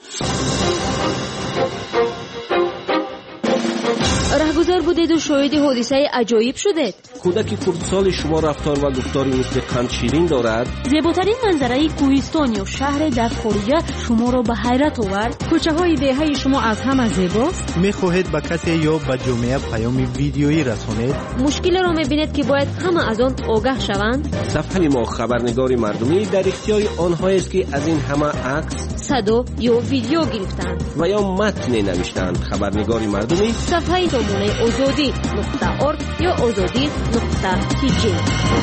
رهگذر بودید و شاهد حادثه عجایب شدید. کودک خردسال شما رفتار و گفتاری مثل قند شیرین دارد. زیباترین منظره کوهستان یا شهر در خارجه شما را به حیرت آورد. کوچه های دهه شما از همه زیباست. میخواهید به کسی یا به جامعه پیام ویدیویی رسانید؟ مشکل را میبینید که باید همه از آن آگاه شوند. صفحه ما خبرنگار مردمی در اختیار آنهایی است که از این همه عکس، صدا یا ویدیو گرفتند و یا متن نوشتند. خبرنگار مردمی صفحه دامونه آزادی نقطه ارگ یا آزادی نقطه تی جی.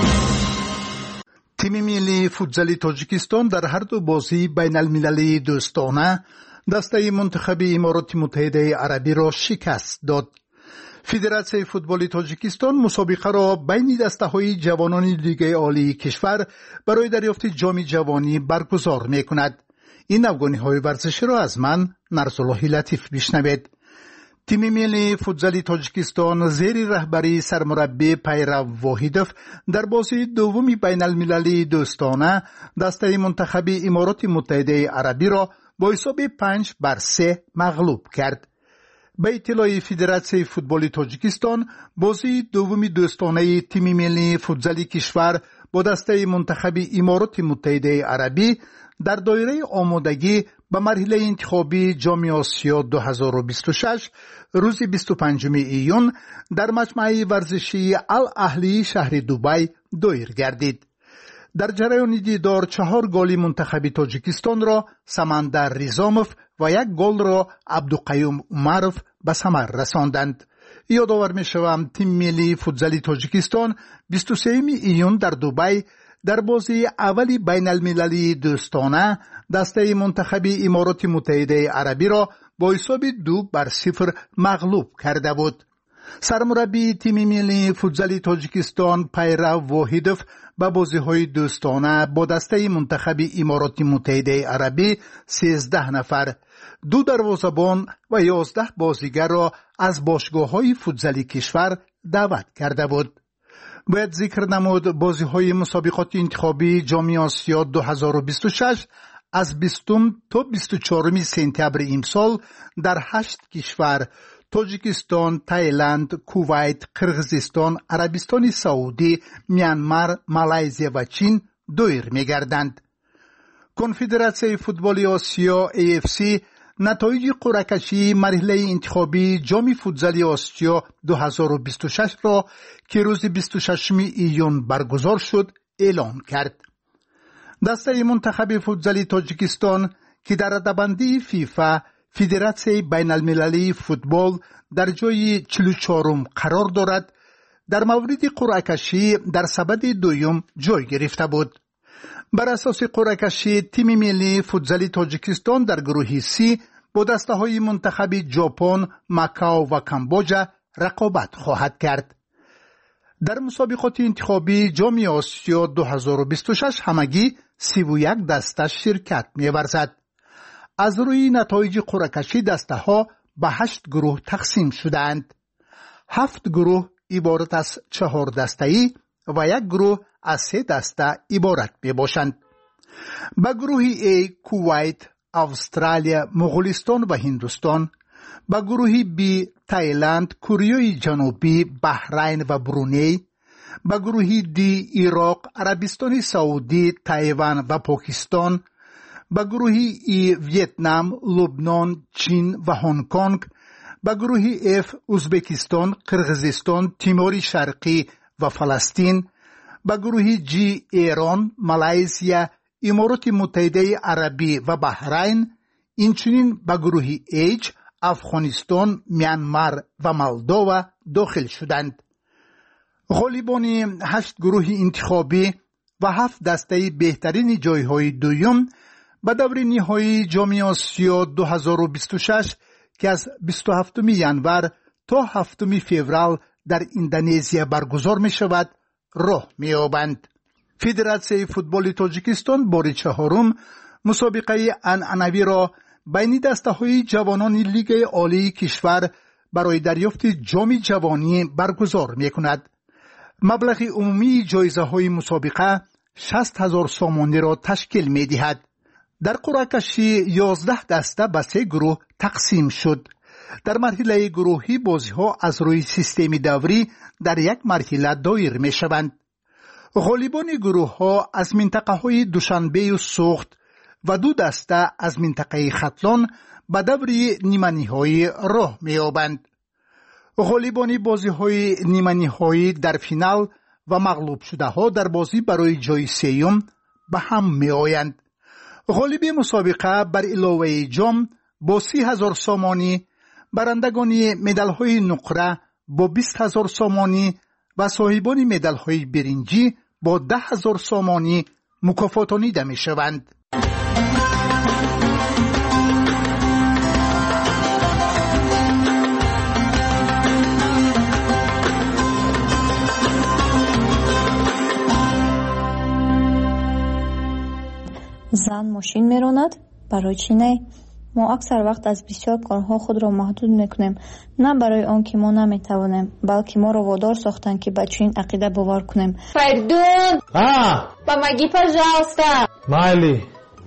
تیم ملی فوتبال تاجیکستان در هر دو بازی بین المللی دوستانه دسته منتخب امارات متحده عربی را شکست داد. فدراسیون فوتبال تاجیکستان مسابقه را بین دسته‌های جوانان لیگ عالی کشور برای دریافت جام جوانی برگزار می‌کند. این افغانی‌های ورزشی را از من نرسالله لطیف بشنوید. تیم ملی فوتبال تاجیکستان زیر رهبری سرمربی پیرو واحدوف در بازی دومی بین المللی دوستانه دسته منتخب امارات متحده عربی را با حساب پنج بر سه مغلوب کرد. به اطلاع فدراسیون فوتبال تاجیکستان بازی دومی دوستانه تیم ملی فوتبال کشور با دسته منتخب امارات متحده عربی در دایره آمادگی به مرحله انتخابی جام آسیا دو هزار و بیست و شش روز بیست و پنجم ایون در مجمع ورزشی الاهلی شهر دبی دایر گردید. در جریان دیدار چهار گل منتخب تاجیکستان را سمندر ریزاموف و یک گل را عبدالقیوم عمروف به ثمر رساندند. یادآور می‌شوم تیم ملی فوتبال تاجیکستان بیست و سوم ایون در دبی در بازی اولی بین المللی دوستانه دسته منتخب امارات متحده عربی را با حساب دو بر صفر مغلوب کرده بود. سرمربی تیم ملی فوتبال تاجیکستان پیرو واحدوف به بازی‌های دوستانه با دسته منتخب امارات متحده عربی سیزده نفر، دو دروازه‌بان و یازده بازیگر را از باشگاه‌های فوتبالی کشور دعوت کرده بود. باید ذکر نمود بازی‌های مسابقات انتخابی جام آسیا دو هزار و بیست و شش از بیستم تا بیست و چهارم سپتامبر امسال در هشت کشور تاجیکستان، تایلند، کویت، قرغیزستان، عربستان سعودی، میانمار، مالایزیا و چین دایر می‌گردند. کنفدراسیون فوتبال آسیا ای اف سی نتایج قرعه کشی مرحله انتخابی جام فوتزال آسیا دو هزار و بیست و شش را که روز بیست و ششم ایون برگزار شد اعلام کرد. دسته منتخب فوتزال تاجیکستان که در رده‌بندی فیفا فدراسیون بین المللی فوتبال در جای چهل و چهارم قرار دارد، در مورد قرعه کشی در سبد دوم جای گرفته بود. بر اساس قرعه کشی تیم ملی فوتزال تاجیکستان در گروه سی با دسته های منتخب ژاپن، ماکائو و کامبوجا رقابت خواهد کرد. در مسابقات انتخابی جام آسیا دو هزار و بیست و شش همگی سی و یک دسته شرکت می‌ورزد. از روی نتایج قرعه کشی دسته ها به هشت گروه تقسیم شدند. هفت گروه عبارت از چهار دسته‌ای و یک گروه از سه دسته عبارت می باشند. به گروه A کویت، استرالیا، مغولستان و هندوستان، به گروه B تایلند، کره جنوبی، بحرین و برونی، به گروه D عراق، عربستان سعودی، تایوان و پاکستان، به گروه E ویتنام، لبنان، چین و هنگ کنگ، به گروه F ازبکستان، قرغیزستان، تیمور شرقی و فلسطین، به گروه G ایران، مالایزیا، امارات متحده عربی و بحرین، اینچنین به گروه H افغانستان، میانمار و مولداوا داخل شدند. غالبان هشت گروه انتخابی و هفت دسته بهترین جایهای دوم به دور نهایی جام آسیا دو هزار و بیست و شش که از بیست و هفتم ژانویه تا هفتم فوریه در اندونزیا برگزار می شود راه می یابند. فدراسیون فوتبال تاجیکستان بار چهارم مسابقه عنعنوی را بین دسته های جوانان لیگ عالی کشور برای دریافت جام جوانی برگزار می کند. مبلغ عمومی جایزه های مسابقه شصت هزار سامانی را تشکیل می دهد. در قرعه کشی یازده دسته به سه گروه تقسیم شد. در مرحله گروهی بازی ها از روی سیستم دوری در یک مرحله دایر می شوند. غالبان گروه ها از منطقه های دوشنبه و سوخت و دو دسته از منطقه ختلان به دور نیمه نهایی راه می یابند. غالبان بازی های نیمه نهایی در فینال و مغلوب شده ها در بازی برای جای سیوم به هم می آیند. غالب مسابقه بر علاوه جام با سی هزار سامانی، برندگان مدال های نقره با بیست هزار سامانی و صاحبان مدال های برنجی با ده هزار سامانی مکافاتانیده می شوند. زن ماشین میراند؟ برای چی نه؟ ما اکثر وقت از بسیار کارها خود را محدود میکنیم، نه برای آن که ما نمیتوانیم، بلکه ما را وادار ساختن که به چنین عقیده باور کنیم. Perdón. Ah. Помоги, пожалуйста. Майли.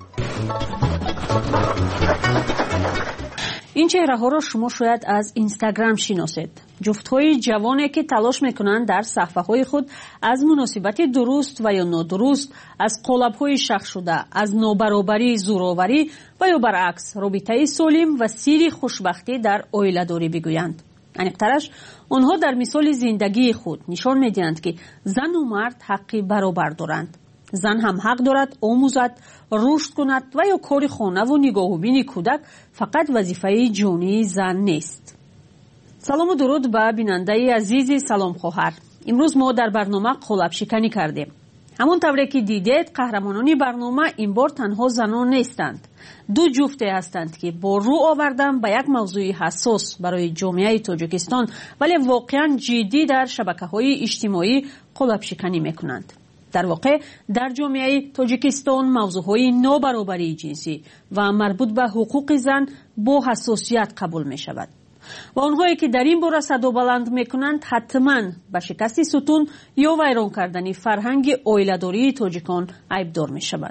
این چهره ها را شما شاید از اینستاگرام شناسید. جفت های جوانی که تلاش میکنند در صفحه های خود از مناسبت درست و یا نادرست، از قالب های شخص شده، از نابرابری، زورآوری و یا برعکس رابطه سالم و سیر خوشبختی در عائله داری بگویند. انیقترش آنها در مثال زندگی خود نشان میدهند که زن و مرد حقی برابر دارند. زن هم حق دارد آموزد، رشد کند و یا کار خانه و نگاهوبین کودک فقط وظیفه جانی زن نیست. سلام و درود به بیننده عزیز سلام خواهر. امروز ما در برنامه قالب شکنی کردیم. همون طوری که دیدید قهرمانان برنامه این بار تنها زنان نیستند. دو جفته هستند که با رو آوردن به یک موضوع حساس برای جامعه تاجیکستان ولی واقعا جدی در شبکه‌های اجتماعی قالب شکنی میکنند. در واقع در جامعه تاجیکستان موضوعهای نابرابری جنسی و مربوط به حقوق زن با حساسیت قبول می شود و آنهایی که در این باره صدا بلند می کنند حتما به شکست ستون یا ویران کردن فرهنگ عائله‌داری تاجیکان عیبدار می شوند.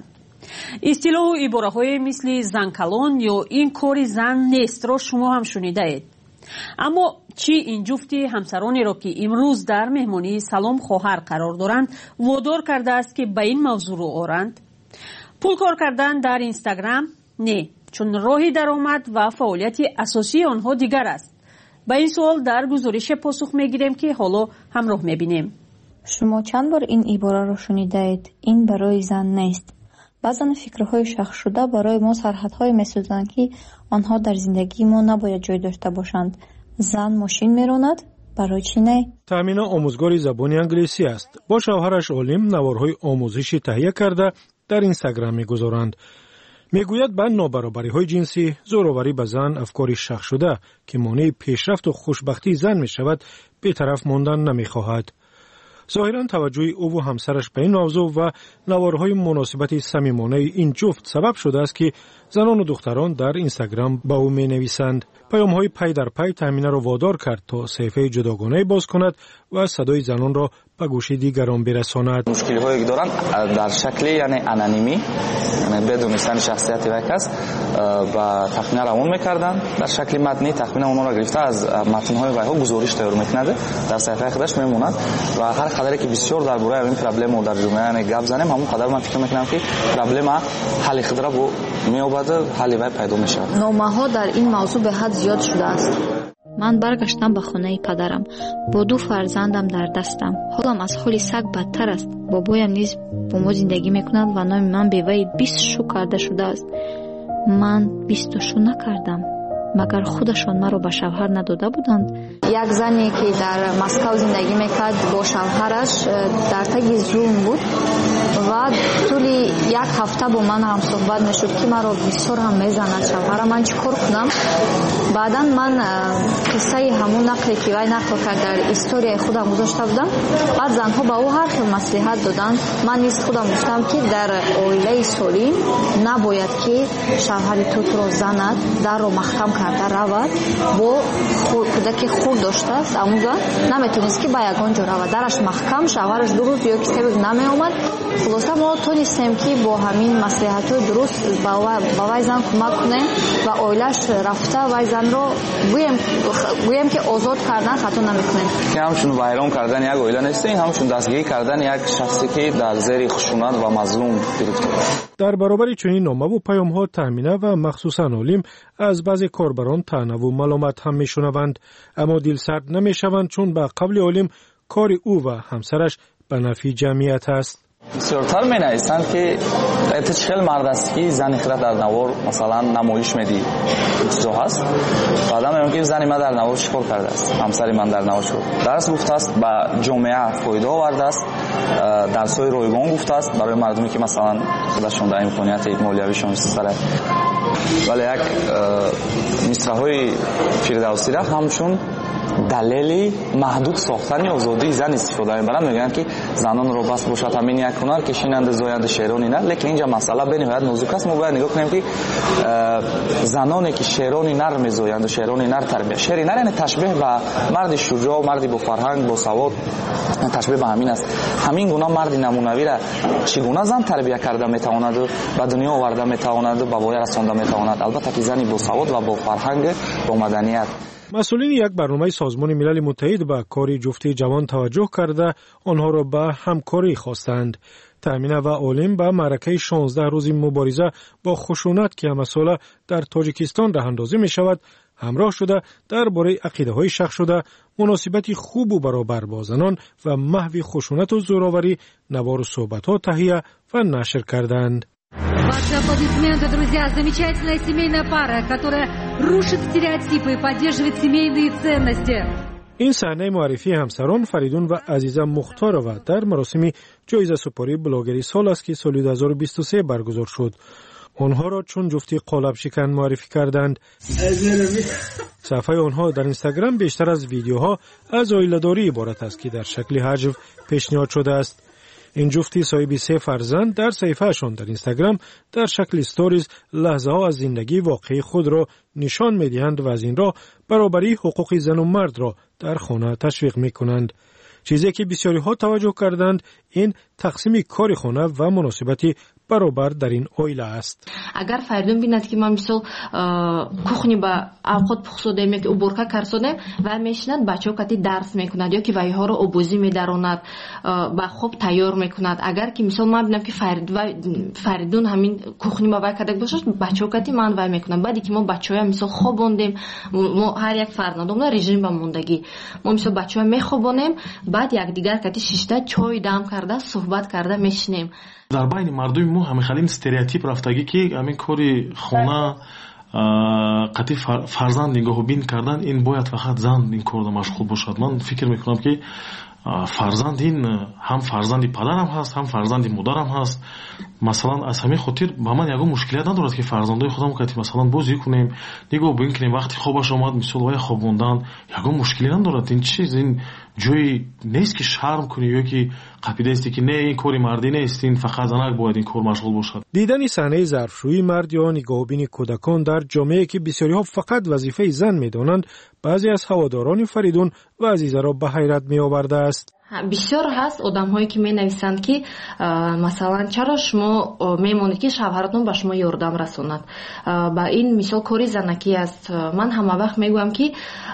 اصطلاح و عباره‌های مثل زنکلان یا این کاری زن نیست را شما هم شنیده اید. اما چی این جفتی همسرانی را که امروز در مهمانی سلام خواهر قرار دارند وادار کرده است که به این موضوع رو آرند؟ پول کار کردن در اینستاگرام؟ نه، چون راهی درآمد و فعالیت اساسی آنها دیگر است. به این سوال در گزارش پاسخ میگیریم که حالا همراه میبینیم. شما چند بار این عباره را شنیده اید؟ این برای زن نیست. بعضن فکرهای شخص شده برای ما سرحدهای می‌سازند که آنها در زندگی ما نباید جای داشته باشند. زن ماشین میراند، برای چی نه؟ تامینه آموزگار زبان انگلیسی است. با شوهرش علیم نوارهای آموزشی تهیه کرده در اینستاگرام می‌گذارند. میگوید به نابرابری‌های جنسی، زوراوری به زن افکاری شخص شده که مانع پیشرفت و خوشبختی زن می‌شود، بی‌طرف ماندن نمی‌خواهد. ظاهراً توجه او و همسرش به این موضوع و نوارهای مناسبت صمیمانه این جفت سبب شده است که زنان و دختران در اینستاگرام با او می‌نویسند. پیام‌های پی در پی تامینه را وادار کرد تا صفحه جداگانه باز کند و صدای زنان را به گوش دیگران برساند. مشکل‌هایی که دارند در شکل یعنی انانیمی، یعنی بدون دانستن شخصیت یک کس و تخمینه روان می‌کردند. در شکل متنی تخمینه اونها را گرفته از متن‌های ویها گزارش تیار می‌کند، در صفحه خودش می‌ماند و هر قدری که بسیار درباره این پرابلم در جامعه یعنی گپ زنیم، همون قدر من فکر می‌کنم که پرابلم حل خود را با می‌آورد، حل وی پیدا می‌شود. نامه‌ها در این موضوع به حد زیاد شده است. من برگشتم به خانه پدرم با دو فرزندم در دستم. حالم از حال سگ بدتر است. بابایم نیز با ما زندگی میکند و نام من به وی بیست شو کرده شده است. من بیست شو نکردم. مگر خودشان مرا به شوهر نداده بودند؟ یک زنی که در مسکو زندگی میکرد با شوهرش در تگ ظلم بود و طولی یک هفته با من هم صحبت میشد که مرا بسیار هم میزند شوهرم. من چیکار کنم؟ بعدا من قصه همون نقلی که وی نقل کرد در استوری خودم گذاشته بودم. بعد زنها با او هر خیلی مصلحت دادند. من نیز خودم گفتم که در عائله سالم نباید که شوهر تو تو را زند، در رو محکم کرده رود. با کودک خود داشته است اما نمیتونست که با یگان جا رود، درش محکم، شوهرش دو روز یا سه روز نمی آمد. خلاصه ما تونستیم که با همین مصلحت‌های درست با وی زن کمک کنیم و عائله‌اش رفته وی زن رو گویم گویم که آزاد کردن خطا نمیکنیم. که همشون ویران کردن یک عائله نیست، این همشون دستگیری کردن یک شخصی که در زیر خشونت و مظلوم گرفته. در برابر چنین نامه و پیام‌ها تامینه و مخصوصاً علیم از بعضی کاربران طعنه و ملامت هم میشنوند، اما دلسرد نمیشوند چون به قبل علیم کار او و همسرش به نفع جمعیت است. بسیارتر می نویسند که اتش خیلی مرد است که زن خیلی در نوار مثلا نمایش میدی چیزا هست. بعدا میگم که زن من در نوار چیکار کرده است، همسر من در نوار شد درس گفته است، به جامعه فایده آورده است، درس‌های رایگان گفته است برای مردمی که مثلا خودشون در امکانیت مالیویشون استفاده. ولی یک مصرع‌های فردوسی را همچون دلیلی محدود ساختن آزادی زن استفاده می‌برند. میگن که زنان رو بس باشد همین یک هنر کشیننده زاینده شعرانی نه، لیکن اینجا مسئله به نهایت نازک است. ما باید نگاه کنیم که زنانی که شعرانی نر می‌زایند و شعرانی نر تربیت، شعری نر یعنی تشبیه به مرد شجاع و مردی با فرهنگ با سواد، تشبیه به همین است. همین گونه مرد نمونه‌ای را چگونه زن تربیت کرده میتواند و به دنیا آورده میتواند و به وای رسانده میتواند، البته که زنی با سواد و با فرهنگ با مدنیت. مسئولین یک برنامه سازمان ملل متحد به کار جفتی جوان توجه کرده آنها را به همکاری خواستند. تامینه و علیم به معرکه شانزده روزی مبارزه با خشونت که مسئله در تاجیکستان راه اندازی می شود همراه شده درباره عقیده‌های شخص شده، مناسبتی خوب و برابر با زنان و محو خشونت و زوراوری نوار و صحبت‌ها تهیه و نشر کردند. Ваши аплодисменты, друзья, замечательная семейная пара, которая рушит стереотипы и поддерживает семейные ценности. این صحنه معرفی همسران فریدون و عزیزه مختارова در مراسم جایزه سپاری بلاگری سال است که سال دو هزار و بیست و سه برگزار شد. آنها را چون جفتی قالب شکن معرفی کردند. صفحه آنها در اینستاگرام بیشتر از ویدیوها از عائله‌داری عبارت است که در شکل حجو پیشنهاد شده است. این جفتی صاحب سه فرزند در صفحه‌شان در اینستاگرام در شکل استوریز لحظه ها از زندگی واقعی خود را نشان می‌دهند و از این راه برابری حقوق زن و مرد را در خانه تشویق می‌کنند. چیزی که بسیاری ها توجه کردند این تقسیم کار خانه و مناسبت برابر در این اویله است. اگر فردون بیند که ما مثل کخنی با اوقات پخسودیم یا که اوبورکا کرسودیم و میشند بچه ها کتی درس میکند یا که وی ها رو اوبوزی میداروند با خوب تیار میکند. اگر که مثل ما بینم که فرد و فردون همین کخنی با وی کدک باشد بچه ها کتی من وی میکنند. بعدی که ما بچه ها مثل خوابوندیم ما هر یک فرزندم رژیم با موندگی ما مثل بچه ها میخوابونیم بعد یک دیگر کتی شیشته چای دم کرده صحبت کرده میشنیم. در بین مردم ما همه خیلی استریوتیپ رفتگی که همین کاری خونه قطعی فرزند نگاه بین کردن این باید فقط زن این کار مشغول باشد. من فکر میکنم که فرزند این هم فرزندی پدرم هست هم فرزندی مادرم هست. مثلا از همین خاطر با من یگو مشکلیت ندارد که فرزندای خودم که مثلا بازی کنیم نگاه بین کنیم وقتی خوابش آمد مثلا وای خوابوندن یگو مشکلی ندارد. این چیز این جوی نیست که شرم کنی یا که قاعده است که نه این کاری مردی نیست این فقط زنک باید این کار مشغول باشد. دیدن صحنه ظرفشویی مرد یا نگاهبین کودکان در جامعه که بسیاری ها فقط وظیفه زن میدانند بعضی از هواداران فریدون و عزیزه را به حیرت می آورده است. بسیار هست آدم هایی که می نویسند که مثلا چرا شما میمونید که شوهرتون به شما یاردم رسوند. با این مثال کاری زنکی است. من همه وقت میگویم که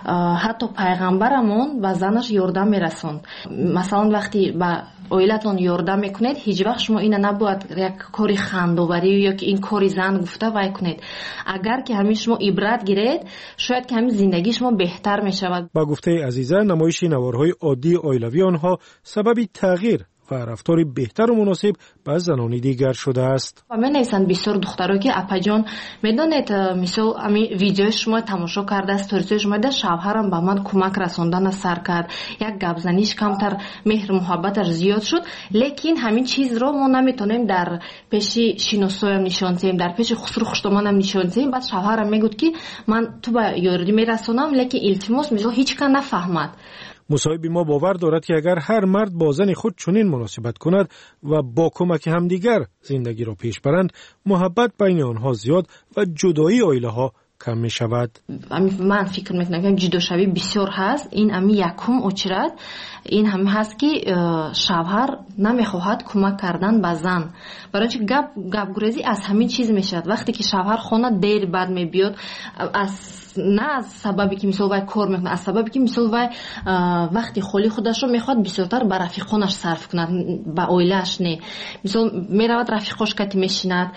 حتی پیغمبرمون به زنش یاردم میرسوند. مثلا وقتی به اویلتون یاردم میکنید هیچ وقت شما این نباید یک کاری خندوبری یا که این کاری زن گفته وای کنید. اگر که همین شما عبرت گیرید شاید که همین زندگی شما بهتر میشود. با گفته عزیزه نمایش نوارهای عادی اویلوی آنها سبب تغییر و رفتار بهتر و مناسب با زنان دیگر شده است. و من نیستند بسیار دخترها که اپا جان میدانید مثل همین ویدیو شما تماشا کرده استوریز شما ده شوهرم به من کمک رساندن سر کرد یک گپ زنیش کمتر مهر محبتش زیاد شد. لیکن همین چیز رو ما نمیتونیم در پیش شینوسویم نشان دهیم در پیش خسرو خشتمانم نشان دهیم. بعد شوهرم میگفت که من تو به یاری میرسونم لیکن التماس مثل هیچ کس نفهمد. مصاحب ما باور دارد که اگر هر مرد با زن خود چنین مناسبت کند و با کمک همدیگر زندگی را پیش برند محبت بین آنها زیاد و جدایی عائله ها کم می شود. من فکر میکنم که جداشوی بسیار هست. این امی یکم اچرد این هم هست که شوهر نمیخواهد کمک کردن به زن. برای چه گپ گپ گریزی از همین چیز میشد. وقتی که شوهر خانه دیر بعد میبیاد از نه از سببی که مثلا وای کار میکنه از سببی که مثلا وای وقتی خالی خودش رو میخواد بسیارتر به رفیقانش صرف کند به اویلش نه. مثلا میرود رفیقاش کتی میشیند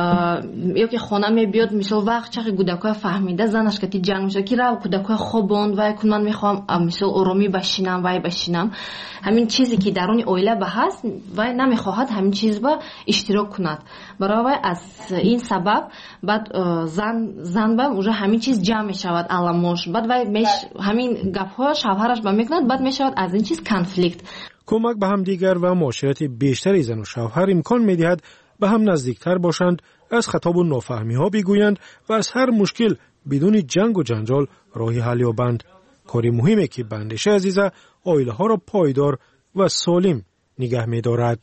یا که خانه میبیاد مثلا وقت چقی کودکای فهمیده زنش کتی جنگ میشه که رو کودکای خوابوند وای کن من میخوام مثلا آرامی بشینم وای بشینم. همین چیزی که درون اویله به هست وای نمیخواهد همین چیز با اشتراک کند. برای وای از این سبب بعد زن زن با اونجا همین چیز جمع میشود علامش. بعد وای میش همین گپ‌ها شوهرش با میکند بعد میشود از این چیز کنفلیکت. کمک به هم دیگر و معاشرت بیشتری زن و شوهر امکان میدهد به هم نزدیکتر باشند، از خطاب و نافهمی ها بگویند و از هر مشکل بدون جنگ و جنجال راهی حل یابند. کاری مهمه که بندش عزیزه عائله ها را پایدار و سالم نگه می‌دارد.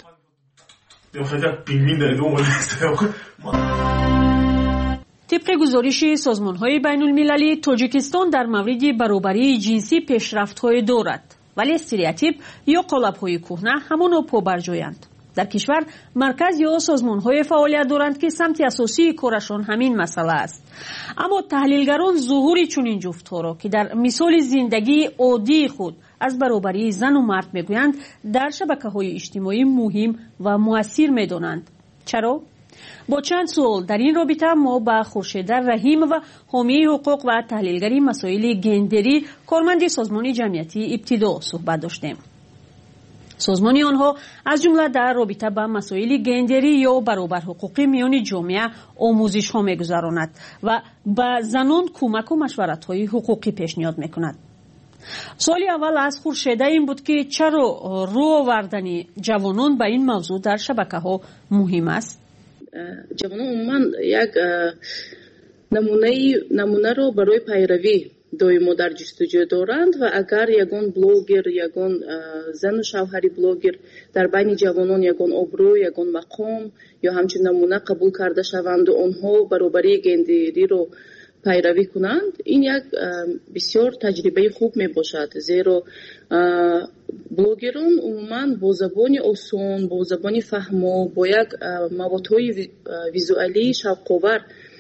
طبق گزارش سازمان‌های بین‌المللی تاجیکستان در مورد برابری جنسی پیشرفت‌های دارد، ولی استریوتیپ یا قالب‌های کهنه همانو پابرجایند. در کشور مرکز یا سازمان‌های فعالیت دارند که سمت اساسی کارشان همین مسئله است. اما تحلیلگران ظهور چنین جفت‌ها را که در مثال زندگی عادی خود از برابری زن و مرد میگویند در شبکه‌های اجتماعی مهم و مؤثر می‌دانند. چرا؟ با چند سوال در این رابطه ما با خورشید رحیم و حامی حقوق و تحلیلگری مسائل گندری کارمند سازمان جمعیتی ابتدا صحبت داشتیم. سازمان آنها از جمله در رابطه با مسائل گندری یا برابر حقوقی میان جامعه آموزش ها میگذراند و به زنان کمک و مشورت های حقوقی پیشنهاد میکند. سوال اول از خورشید این بود که چرا رو آوردن جوانان به این موضوع در شبکه ها مهم است؟ جوانان عموما یک نمونه نمونه رو برای پیروی دائما در جستجو دارند و اگر یگان بلوگر یگان زن و شوهری بلوگر در بین جوانان یگان ابرو یگان مقام یا همچنین نمونه قبول کرده شوند و آنها برابری گندری رو пайравӣ кунанд, ин як бисёр таҷрибаи хуб мебошад, зеро блогерон умуман бо забони осон, бо забони фаҳмо, бо як маводҳои визуалии шавқовар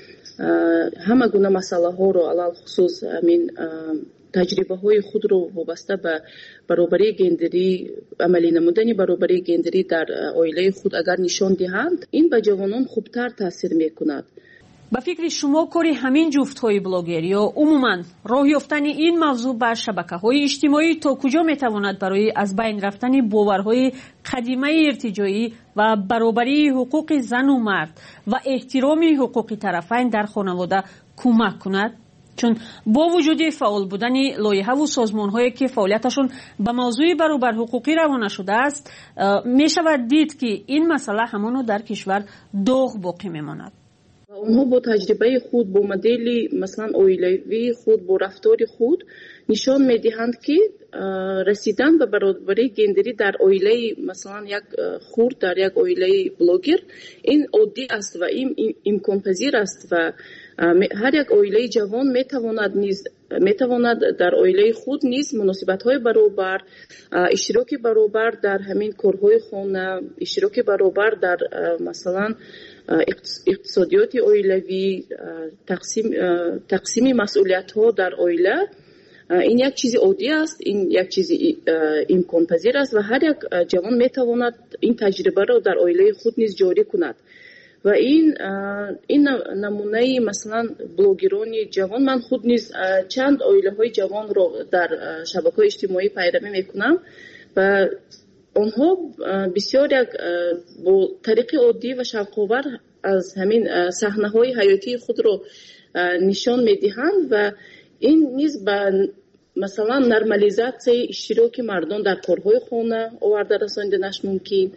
ҳама гуна масъалаҳоро алалхусус амин таҷрибаҳои худро вобаста ба баробарии гендерӣ, амалӣ намудани баробарии гендерӣ дар оилаи худ агар нишон диҳанд, ин ба ҷавонон хубтар таъсир мекунад. ба фикри шумо кори ҳамин ҷуфтҳои блогер ё умуман роҳ ёфтани ин мавзӯъ ба шабакаҳои иҷтимоӣ то куҷо метавонад барои аз байн рафтани боварҳои қадимаи иртиҷоӣ ва баробарии ҳуқуқи зану мард ва эҳтироми ҳуқуқи тарафайн дар хонавода кӯмак кунад? чун бо вуҷуди фаъол будани лоиҳаву созмонҳое ки фаъолияташон ба мавзӯи баробарҳуқуқӣ равона шудааст, мешавад дид ки ин масъала ҳамоно дар кишвар доғ боқӣ мемонад. онҳо бо таҷрибаи худ, бо модели масалан оилавии худ, бо рафтори худ нишон медиҳанд ки расидан ба баробарии гендерӣ дар оилаи масалан як хурд, дар як оилаи блогер ин оддӣ аст ва ин имконпазир аст ва ҳар як оилаи ҷавон метавонад низ метавонад дар оилаи худ низ муносибатҳои баробар, иштироки баробар дар ҳамин корҳои хона, иштироки баробар дар масалан иқтисодиёти оилавӣ, тақсим тақсими масъулиятҳо дар оила, ин як чизи оддӣ аст, ин як чизи имконпазир аст ва ҳар як ҷавон метавонад ин таҷрибаро дар оилаи худ низ ҷорӣ кунад. ва ин ин намунаи масалан блогерони ҷавон, ман худ низ чанд оилаҳои ҷавонро дар шабакаҳои иҷтимоӣ пайравӣ мекунам ва онҳо бисёр як бо тариқи оддӣ ва шавқовар аз ҳамин саҳнаҳои ҳаётии худро нишон медиҳанд ва ин низ ба масалан нормализатсияи иштироки мардон дар корҳои хона оварда расониданаш мумкин.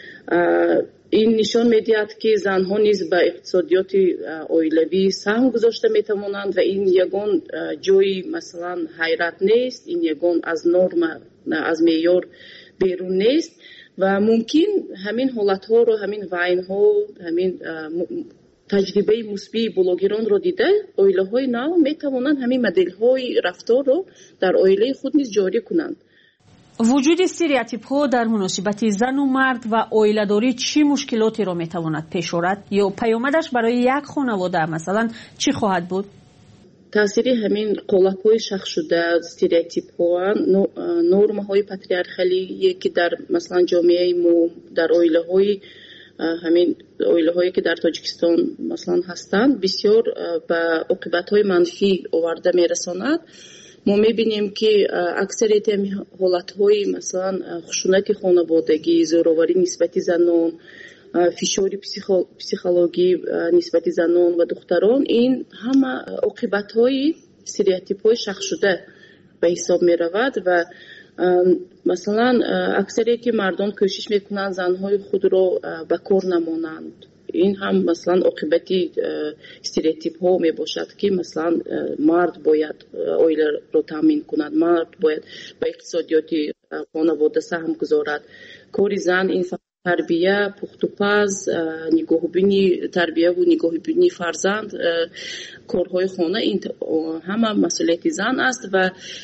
ин нишон медиҳад ки занҳо низ ба иқтисодиёти оилавӣ саҳм гузошта метавонанд ва ин ягон ҷои масалан ҳайрат нест, ин ягон аз норма, аз меъёр берун нест ва мумкин ҳамин ҳолатҳоро, ҳамин вайнҳо, ҳамин таҷрибаи мусбии блогеронро дида оилаҳои нав метавонанд ҳамин моделҳои рафторро дар оилаи худ низ ҷорӣ кунанд. вуҷуди стереотипҳо дар муносибати зану мард ва оиладорӣ чӣ мушкилотеро метавонад пеш орад ё паёмадаш барои як хонавода масалан чӣ хоҳад буд? таъсири ҳамин қолабҳои шахшшуда, стереотипҳо, нормаҳои патриархалие ки дар масалан ҷомеаи мо, дар оилаҳои ҳамин оилаҳое ки дар Тоҷикистон масалан ҳастанд, бисёр ба оқибатҳои манфӣ оварда мерасонад. мо мебинем ки аксарияти ҳолатҳои масалан хушунати хонаводагӣ, зӯроварӣ нисбати занон, фишори психологӣ нисбати занон ва духтарон, ин ҳама оқибатҳои стереотипҳои шахшшуда ба ҳисоб меравад ва масалан аксарияти мардон кӯшиш мекунанд занҳои худро ба кор намонанд. ин ҳам масалан оқибати стереотипҳо мебошад ки масалан мард бояд оиларо таъмин кунад, мард бояд ба иқтисодиёти хонавода саҳм гузорад. кори зан ин тарбия, пухтупаз, нигоҳубини тарбияву нигоҳубини фарзанд, корҳои хона, ин ҳама масъулияти зан аст ва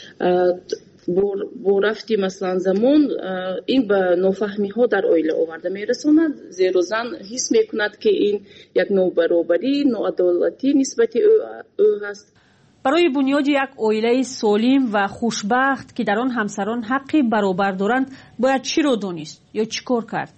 бо рафти масалан замон ин ба нофаҳмиҳо дар оила оварда мерасонад, зеро зан ҳис мекунад ки ин як нобаробарӣ, ноадолатӣ нисбати ӯ ҳаст. барои бунёди як оилаи солим ва хушбахт ки дар он ҳамсарон ҳаққи баробар доранд бояд чиро донист ё чӣ кор кард?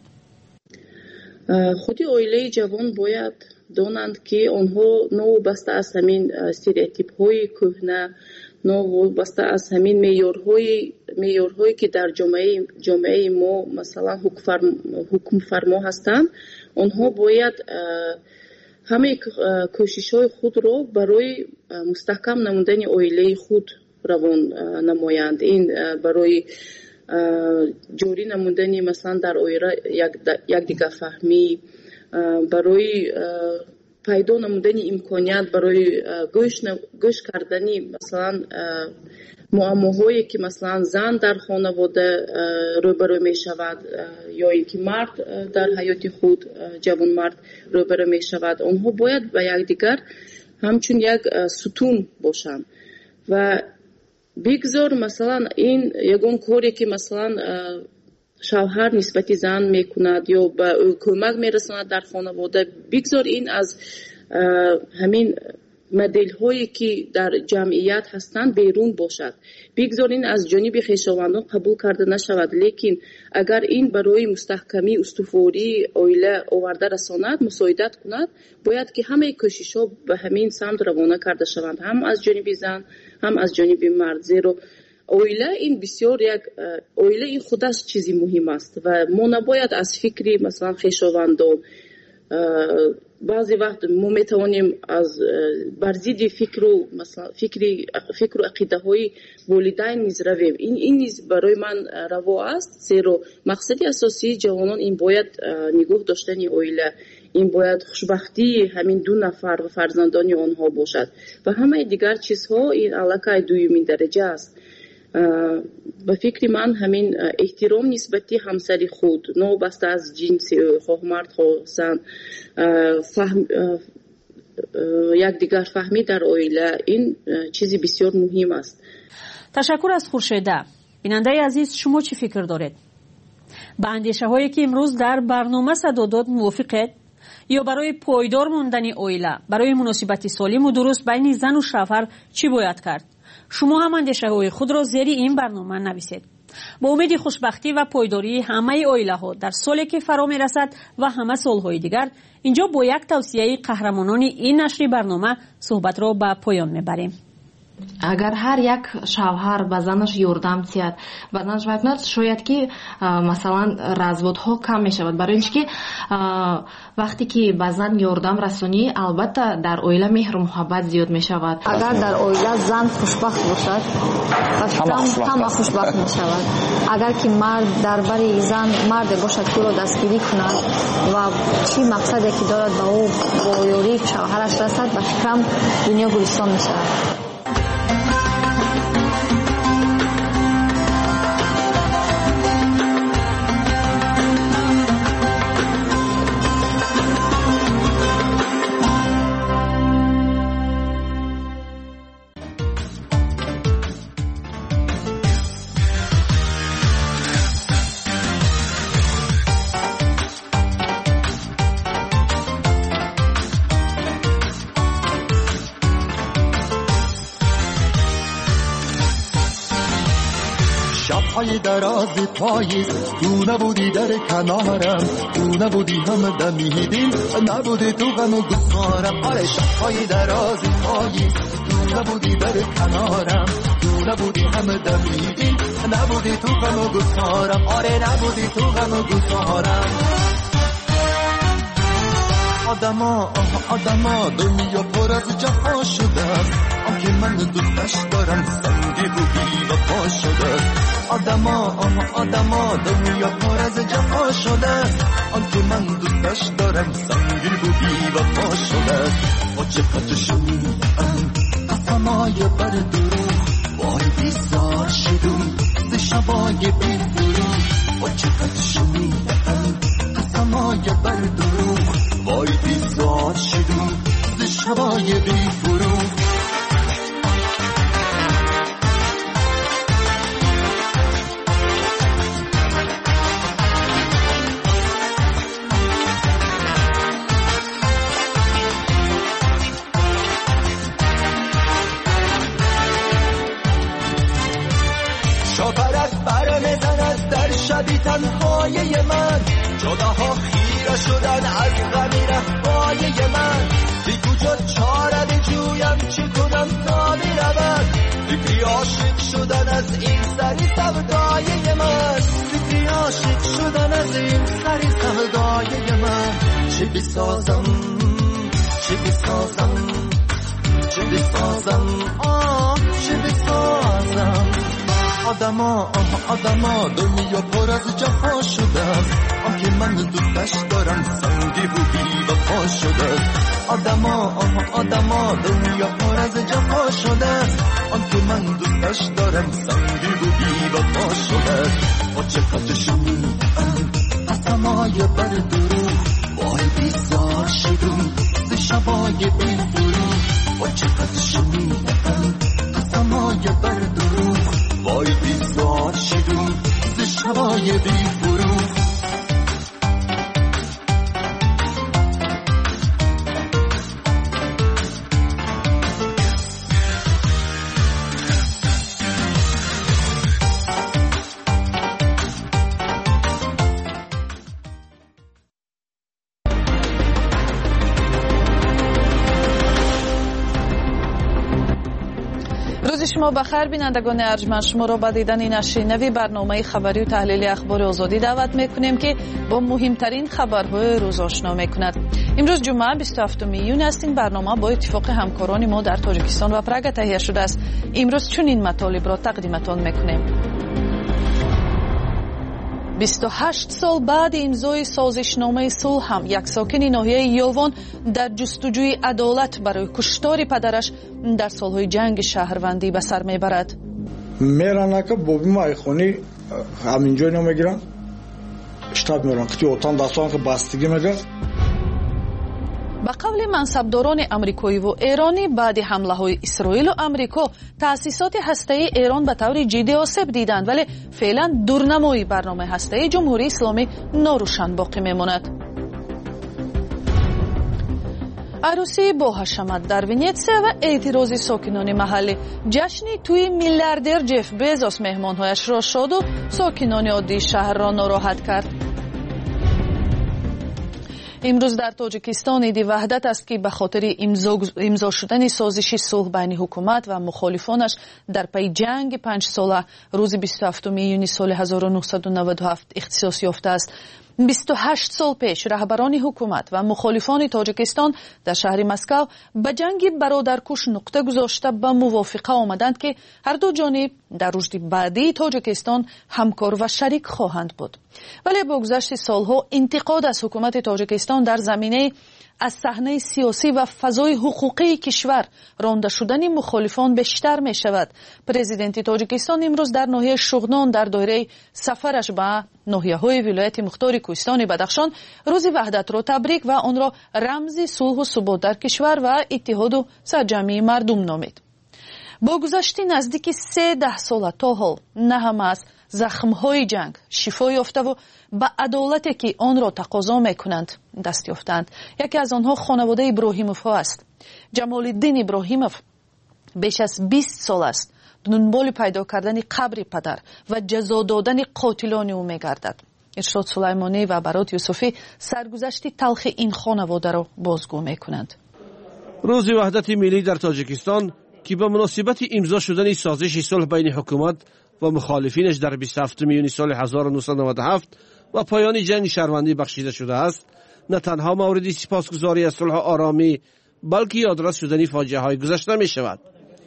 худи оилаи ҷавон бояд донанд ки онҳо новобаста аз ҳамин стереотипҳои кӯҳна, новобаста аз ҳамин меъёрҳои меъёрҳое ки дар ҷомеаи ҷомеаи мо масалан ҳукмфармо ҳастанд, онҳо бояд ҳамаи кӯшишҳои худро барои мустаҳкам намудани оилаи худ равон намоянд. ин барои ҷорӣ намудани масалан дар оила якдигарфаҳмӣ, барои пайдо намудани имконият барои гӯш кардани масалан муаммоҳое ки масалан зан дар хонавода рӯбарӯ мешавад ё ин ки мард дар ҳаёти худ ҷавонмард рӯбарӯ мешавад, онҳо бояд ба якдигар همچون یک ستون باشند و بگذار مثلا این یگون کاری که مثلا شوهر نسبت زن میکند یا به کمک میرساند در خانواده، بگذار این از همین مدل هایی که در جمعیت هستند بیرون باشد، بگذار این از جانب خویشاوندان قبول کرده نشود. لیکن اگر این برای مستحکمی استواری عائله آورده رساند، مساعدت کند، باید که همه کوشش ها به همین سمت روانه کرده شوند، هم از جانب زن هم از جانب مرد. زیرا عائله این بسیار یک عائله این خودش چیزی مهم است و ما نباید از فکری مثلا خویشاوندان بعضی وقت ما میتوانیم از برزید فکر و مثلا فکری فکر و عقیده های والدین نیز رویم. این این نیز برای من روا است، زیرا مقصد اساسی جوانان این باید نگاه داشتن عائله، این باید خوشبختی همین دو نفر و فرزندان آنها باشد و همه دیگر چیزها این علاقه دومین درجه است. به فکر من همین احترام نسبتی همسری خود، نوبسته از جنس خواه مرد خواه زن، فهم یک دیگر فهمی در عائله، این چیزی بسیار مهم است. تشکر از خورشیده. بیننده عزیز، شما چی فکر دارید؟ به اندیشه هایی که امروز در برنامه صدا داد موافقید؟ یا برای پایدار موندن عائله، برای مناسبت سالم و درست بین زن و شوهر چی باید کرد؟ شما هم اندیشه های خود را زیر این برنامه نویسید. با امید خوشبختی و پایداری همه عائله ها در سالی که فرا می رسد و همه سالهای دیگر، اینجا با یک توصیه قهرمانان این نشر برنامه صحبت را به پایان می بریم. اگر هر یک شوهر به زنش یاردم تیاد به زنش بکنه، شاید که مثلا разводها کم می شود. برای اینکه وقتی که به زن یاردم رسونی، البته در عائله مهر و محبت زیاد می شود. اگر در عائله زن خوشبخت باشد، همه خوشبخت می شود. اگر که مرد درباره زن مرد باشد که او را دستگیری کند و چی مقصدی که دارد به او با یاری شوهرش رسد، به فکرم دنیا گلستان می شود. شب‌های دراز پاییز، تو نبودی در کنارم، تو نبودی هم دمیدی، نبودی تو غم و گفتارم. آره شب‌های دراز پاییز، تو نبودی در کنارم، تو نبودی هم دمیدی، نبودی تو غم و گفتارم. آره نبودی تو غم و گفتارم. آدما آدما دنیا پر از جفا شده است، آنکه من دوستش دارم سنگی بودی و پا شده است. آدما آدما دنیا پر از جفا شده است، آنکه من دوستش دارم سنگی بودی و پا شده است. با چقدر شنیدم قسمای بر دروغ، وای بیزار شدم ز شبای بی دروغ. با چقدر شنیدم قسمای بر دروغ، وای بیزار شدم ز شبای بی فروغ. شاپرک بر میزند در شبی تنهای من، جداها خیره شدن از غمی رفای من. بی کجا چاره بجویم چی کنم تا میرود، فکری عاشق شدن از این سری سودای من. فکری عاشق شدن از این سری سودای من. چی بسازم چی بسازم چی بسازم آه چی بسازم. آدما آدما دنیا پر از جفا شده است، آنکه من دوستش دارم سنگی بودی و پا شده است. آدما آدما دنیا پر از جفا شده است، آنکه من دوستش دارم سنگی بودی و پا شده است. با چقدر شنیدم قسمای بر دروغ، وای بیزار شدم ز شبای بی فروغ. روز شما بخیر. بینندگان ارجمند، شما را به دیدن نشر نوی برنامه خبری و تحلیلی اخبار آزادی دعوت میکنیم که با مهمترین خبرهای روز آشنا میکند. امروز جمعه بیست و هفتم ایون است. این برنامه با اتفاق همکاران ما در تاجیکستان و پراگ تهیه شده است. امروز چنین مطالب را تقدیمتان میکنیم. بیست و هشت سال بعد امضای سازشنامه صلح هم یک ساکن ناحیه یلوان در جستجوی عدالت برای کشتار پدرش در سالهای جنگ شهروندی به سر میبرد. میرن که بابی ما ایخونی همینجای نمیگیرن، شتاب میرن که اوتان دستان که بستگی میگه. به قول منصبداران امریکایی و ایرانی بعد حمله های اسرائیل و امریکا تأسیسات هسته‌ای ایران به طور جدی آسیب دیدند، ولی فعلا دورنمای برنامه هسته‌ای جمهوری اسلامی ناروشن باقی میماند. عروسی با حشمت در ونیتسیا و اعتراض ساکنان محلی. جشنی توی میلیاردر جف بیزوس مهمانهایش را شاد و ساکنان عادی شهر را ناراحت کرد. امروز در تاجیکستان عید وحدت است که به خاطر امضا امضا شدن سازش صلح بین حکومت و مخالفانش در پی جنگ پنج ساله روز بیست و هفتم ایون سال هزار و نهصد و نود و هفت اختصاص یافته است. بیست و هشت سال پیش رهبران حکومت و مخالفان تاجیکستان در شهر مسکو به جنگ برادرکش نقطه گذاشته به موافقه آمدند که هر دو جانب در رشد بعدی تاجیکستان همکار و شریک خواهند بود. ولی با گذشت سالها انتقاد از حکومت تاجیکستان در زمینه از صحنه سیاسی و فضای حقوقی کشور رانده شدن مخالفان بیشتر می شود. پرزیدنت تاجیکستان امروز در ناحیه شغنان در دایره سفرش به ناحیه های ولایت مختار کوهستان بدخشان روز وحدت را تبریک و آن را رمز صلح و ثبات در کشور و اتحاد و سرجمعی مردم نامید. با گذشت نزدیک سه ده سال تا حال نه همه از زخم‌های جنگ شفا یافته و به عدالتی که آن را تقاضا می‌کنند دست یافتند. یکی از آنها خانواده ابراهیموف است. جمال الدین ابراهیموف بیش از بیست سال است دنبال پیدا کردن قبر پدر و جزا دادن قاتلان او می‌گردد. ارشاد سلیمانی و برات یوسفی سرگذشت تلخ این خانواده را بازگو می‌کنند. روز وحدت ملی در تاجیکستان که به مناسبت امضا شدن سازش صلح بین حکومت و مخالفینش در بیست و هفتم ایون سال هزار و نهصد و نود و هفت و پایان جنگ شهروندی بخشیده شده است، نه تنها مورد سپاسگزاری از صلح آرامی بلکه یادرس شدن فاجعه های گذشته می شود.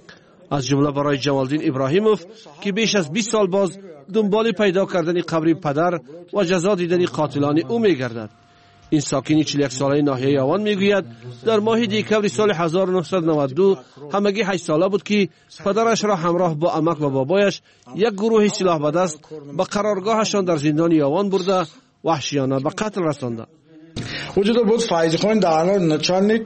از جمله برای جمال الدین ابراهیموف که بیش از بیست سال باز دنبال پیدا کردن قبر پدر و جزا دیدن قاتلان او می گردد. این ساکن چهل و یک ساله ناحیه یاوان میگوید در ماه دکمبر سال هزار و نهصد و نود و دو همگی هشت ساله بود که پدرش را همراه با عمک و بابایش یک گروه سلاح به دست به قرارگاهشان در زندان یاوان برده وحشیانه به قتل رسانده. وجود بود فایز خان دانا نچانیک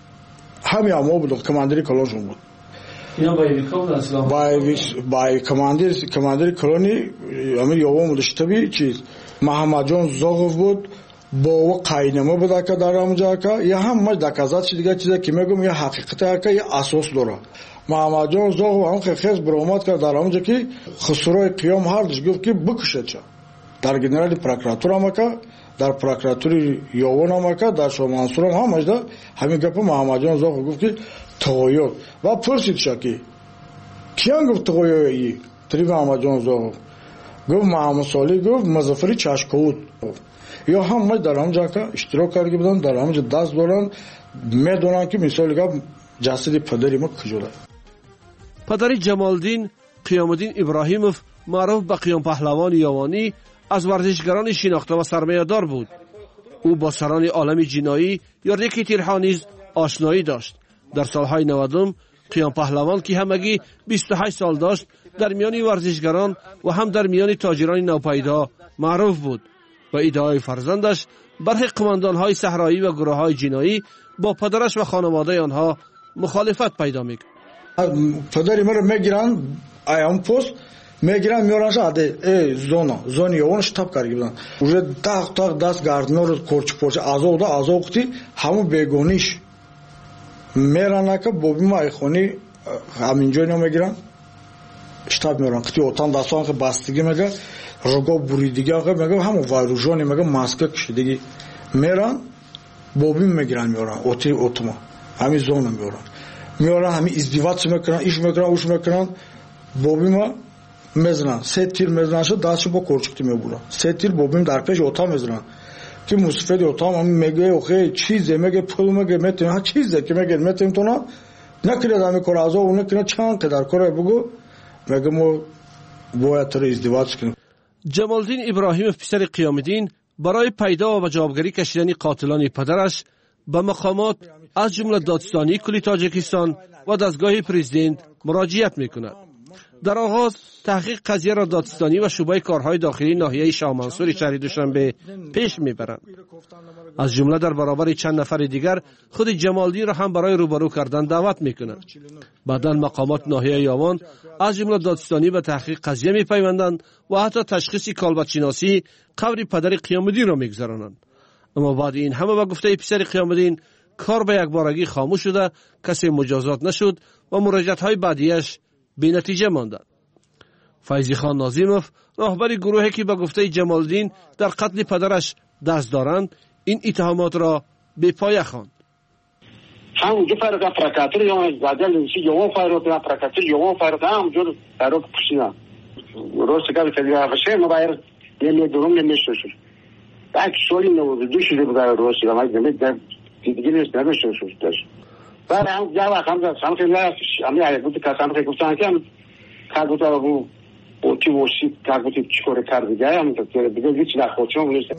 هم یا مو بود کماندری کلونشون بود. اینا بای کام اصلا بای بای کماندر کماندری کلونی امیر یاوان بود شتابی چیز محمد جان زاغوف بود با و قاینمه بوده که در آنجا که یا هم مج دکازات دیگه چیزی که میگم یا حقیقته که یا اساس داره. محمد جان زاغو هم خیلی برآمد کرد در آنجا که خسروی قیام هردش گفت که بکشه چه در گنرالی پروکراتور هم که در پروکراتوری یاوان هم که در شما منصور هم مجدا همین گپ محمد جان زاغو گفت که تغییر و پرسید شکی کیان گفت تغییری تری محمد جان زاغو گفت محمد صالح گفت مظفری چشکوت یا هم در آنجا که اشتراک کرده بودن در آنجا دست دارن میدونن که مثال که جسد پدری ما کجوره. پدر جمال الدین قیام الدین ابراهیموف معروف به قیام پهلوان یاوانی از ورزشگران شناخته و سرمایه‌دار بود. او با سران عالم جنایی یا ریکی تیرها نیز آشنایی داشت. در سالهای نودم قیام پهلوان که همگی بیست و هشت سال داشت در میان ورزشگران و هم در میان تاجران نوپیدا معروف بود و ایده‌های فرزندش برخی قماندان‌های صحرایی و گروه‌های جنایی با پدرش و خانواده آنها مخالفت پیدا می‌کرد. پدری مرا میگیرن ایام پست میگیرن میارنش اده ای زونا زونی اون شتاب کرده بودن уже так так دست گاردنور کورچ پورچ ازو دا ازو وقتی همو بیگونیش میرن که بوبی ما ایخونی همینجا نمیگیرن شتاب میارن که اوتان دستان که بستگی میگه رگو بریدگی آقا میگه همو وایروژانی میگه ماسک کشیدگی میرن بوبی میگیرن میارن اوتی اتوما همین زون میارن میارن همین ازدواج میکنن، ایش میکنن، اوش میکنن. بابیما میزنن، سه تیر میزنن شد دستشو با کرچکتی میبرن. سه تیر بابیم در پیش اتاق میزنن که مصفید اتاق هم میگه اوخی چیزه، میگه پول میگه میتونی ها چیزه که میگه میتونی تو نه نکرد همی کار ازا اون نکنه چند قدر کاره بگو میگه ما باید تو ازدواج کنیم. جمالدین ابراهیم پسر قیامالدین برای پیدا و جوابگری کشیدن قاتلان پدرش به مقامات از جمله دادستانی کل تاجیکستان و دستگاه پرزیدنت مراجعت میکند. در آغاز تحقیق قضیه را دادستانی و شعبه کارهای داخلی ناحیه شاه منصور شهر دوشنبه پیش میبرند. از جمله در برابر چند نفر دیگر خود جمالدین را هم برای روبرو کردن دعوت میکنند. بعدا مقامات ناحیه یاوان از جمله دادستانی به تحقیق قضیه میپیوندند و حتی تشخیص کالبدشناسی قبر پدر قیامالدین را میگذرانند. اما بعد این همه به گفته پسر قیامالدین کار به یک بارگی خاموش شده، کسی مجازات نشد و مراجعت های بعدیش بی نتیجه ماندند. فیضی خان ناظیموف راهبر گروهی که به گفته جمالدین در قتل پدرش دست دارند این اتهامات را به پایه خواند. همونجا فرق پرکاتر یا زادل چی یوم فرق پرکاتر یوم فرق همونجور فرق پشیدن روز که تلیا باشه موبایل یه دروم نمیشه شد. بعد شوری نو دوشی رو برای روز که ما دیدیم دیگه نیست نمیشه شد. بعد هم جواب هم سمت لا امی علی بود که سمت گفتن که کارگوتا رو اوتی وشی کارگوتی چیکار کرد دیگه هم که دیگه هیچ نخوچم نیست.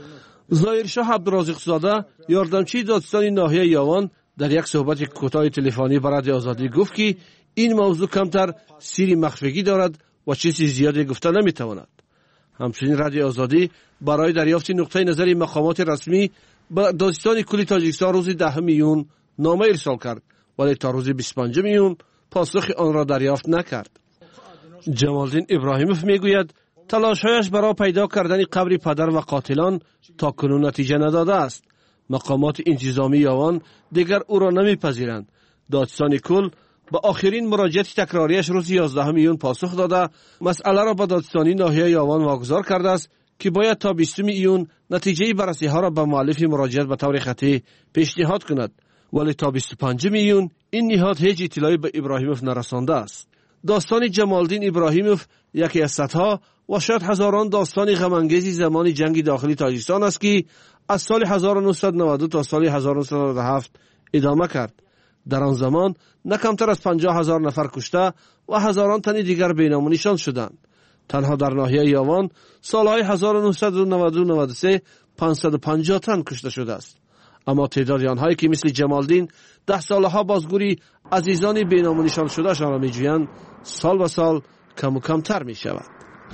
ظاهرشاه عبدالرازق زاده یاردمچی دادستانی ناحیه یاوان در یک صحبت کوتاه تلفنی با رادیو آزادی گفت که این موضوع کمتر سیری مخفیگی دارد و چیزی زیادی گفته نمیتواند. همچنین رادیو آزادی برای دریافت نقطه نظر مقامات رسمی به دادستان کل تاجیکستان روز دهم میون نامه ارسال کرد ولی تا روز بیست و پنجم میون پاسخ آن را دریافت نکرد. جمالدین ابراهیموف میگوید تلاش‌هایش برای پیدا کردن قبر پدر و قاتلان تا کنون نتیجه نداده است. مقامات انتظامی یاوان دیگر او را نمیپذیرند. دادستان کل با آخرین مراجعت تکراریش روز یازدهم میون پاسخ داده مسئله را به دادستانی ناحیه یاوان واگذار کرده است که باید تا بیستم ایون نتیجه بررسی ها را به مؤلف مراجعت به طور خطی پیشنهاد کند، ولی تا بیست و پنجم ایون این نهاد هیچ اطلاعی به ابراهیموف نرسانده است. داستان جمالدین ابراهیموف یکی از صدها و شاید هزاران داستان غم‌انگیز زمان جنگ داخلی تاجیکستان است که از سال هزار و نهصد و نود و دو تا سال هزار و نهصد و نود و هفت ادامه کرد. در آن زمان نه کمتر از پنجاه هزار نفر کشته و هزاران تن دیگر بینام و نشان شدند. تنها در ناحیه یاوان سالهای هزار و نهصد و نود و دو تا نود و سه پانصد و پنجاه تن کشته شده است. اما تعداد آنهایی که مثل جمالدین ده سالها بازگوری عزیزان بینام و نشان شده شان را می‌جویند سال به سال کم و کمتر می شود.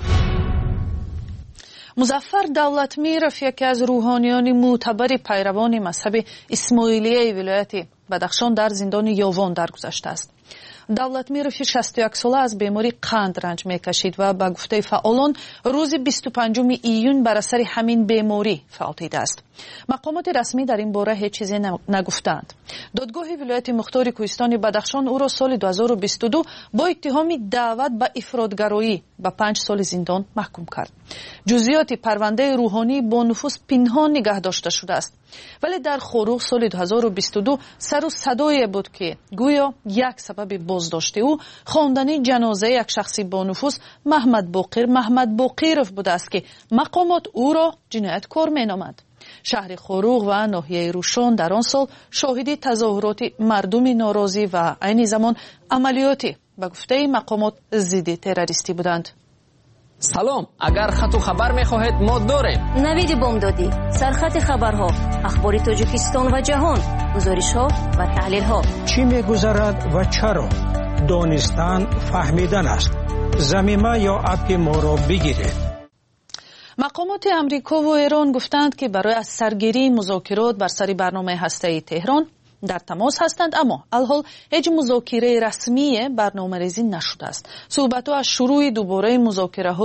مظفر دولتمیرов یکی از روحانیان معتبر پیروان مذهب اسماعیلیه ولایت بدخشان در زندان یاوان درگذشته است. دولتمیرов شصت و یک ساله از بیماری قند رنج میکشید و به گفته فعالان روز بیست و پنجم ایون بر اثر همین بیماری فوت دیده است. مقامات رسمی در این باره هیچ چیزی نگفتند. دادگاه ولایت مختار کوهستان بدخشان او را سال دو هزار و بیست و دو با اتهام دعوت به افراطگرایی به پنج سال زندان محکوم کرد. جزئیات پرونده روحانی با نفوذ پنهان نگه داشته شده است. ولی در خروج سال دو هزار و بیست و دو سر و صدایی بود که گویا یک سبب بازداشت او خواندن جنازه یک شخصی با نفوذ محمد باقر محمد باقرov بوده است که مقامات او را جنایتکار مینامند. شهر خروغ و ناحیه روشان در آن سال شاهد تظاهرات مردم ناراضی و عین زمان عملیاتی به گفته مقامات ضد تروریستی بودند. سلام، اگر خط و خبر میخواهید ما داریم. نوید بامدادی، سرخط خبرها، اخبار تاجیکستان و جهان، گزارش ها و تحلیل ها. چی میگذرد و چرا؟ دانستن فهمیدن است. ضمیمه یا اپ ما را بگیرید. مقامات امریکا و ایران گفتند که برای از سرگیری مذاکرات بر سر برنامه هسته‌ای تهران در تماس هستند، اما الحال هیچ مذاکره رسمی برنامه‌ریزی نشده است. صحبت‌ها از شروع دوباره مذاکره‌های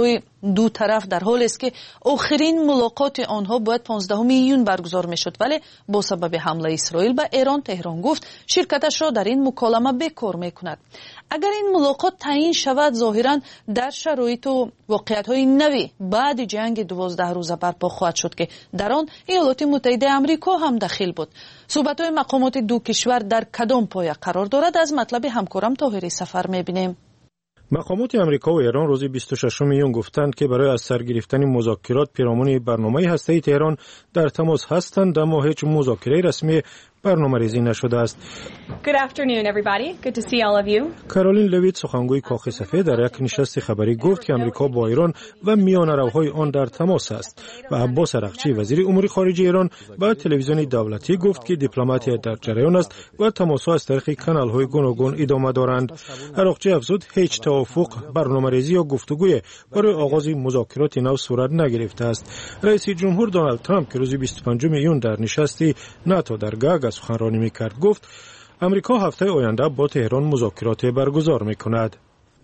دو طرف در حالی است که آخرین ملاقات آنها باید پانزدهم ایون برگزار میشد، ولی با سبب حمله اسرائیل به ایران تهران گفت شرکتش را در این مکالمه بکار میکند. اگر این ملاقات تعیین شود ظاهرا در شرایط و واقعیت‌های نوی بعد جنگ دوازده روزه برپا خواهد شد که در آن ایالات متحده آمریکا هم دخیل بود. صحبت‌های مقامات دو کشور در کدام پایه قرار دارد؟ از مطلب همکارم طاهری سفر می‌بینیم. مقامات آمریکا و ایران روز بیست و ششم ایون گفتند که برای از سر گرفتن مذاکرات پیرامون برنامه هسته‌ای تهران در تماس هستند، اما هیچ مذاکره رسمی برنامه‌ریزی نشده است. Good afternoon everybody. Good to see all of you. کارولین لویت سخنگوی کاخ سفید در یک نشست خبری گفت که آمریکا با ایران و میانه‌روهای آن در تماس است و عباس عراقچی وزیر امور خارجه ایران با تلویزیون دولتی گفت که دیپلماتیک در جریان است و تماس‌ها از طریق کانال‌های گوناگون ادامه دارند. عراقچی افزود هیچ توافق، برنامه‌ریزی یا گفتگوی برای آغاز مذاکرات نو صورت نگرفته است. رئیس جمهور دونالد ترامپ که روز بیست و پنجم ایون در نشستی ناتو در گاگ سخنرانی می‌کرد گفت آمریکا هفته آینده با تهران مذاکرات برگزار می‌کند.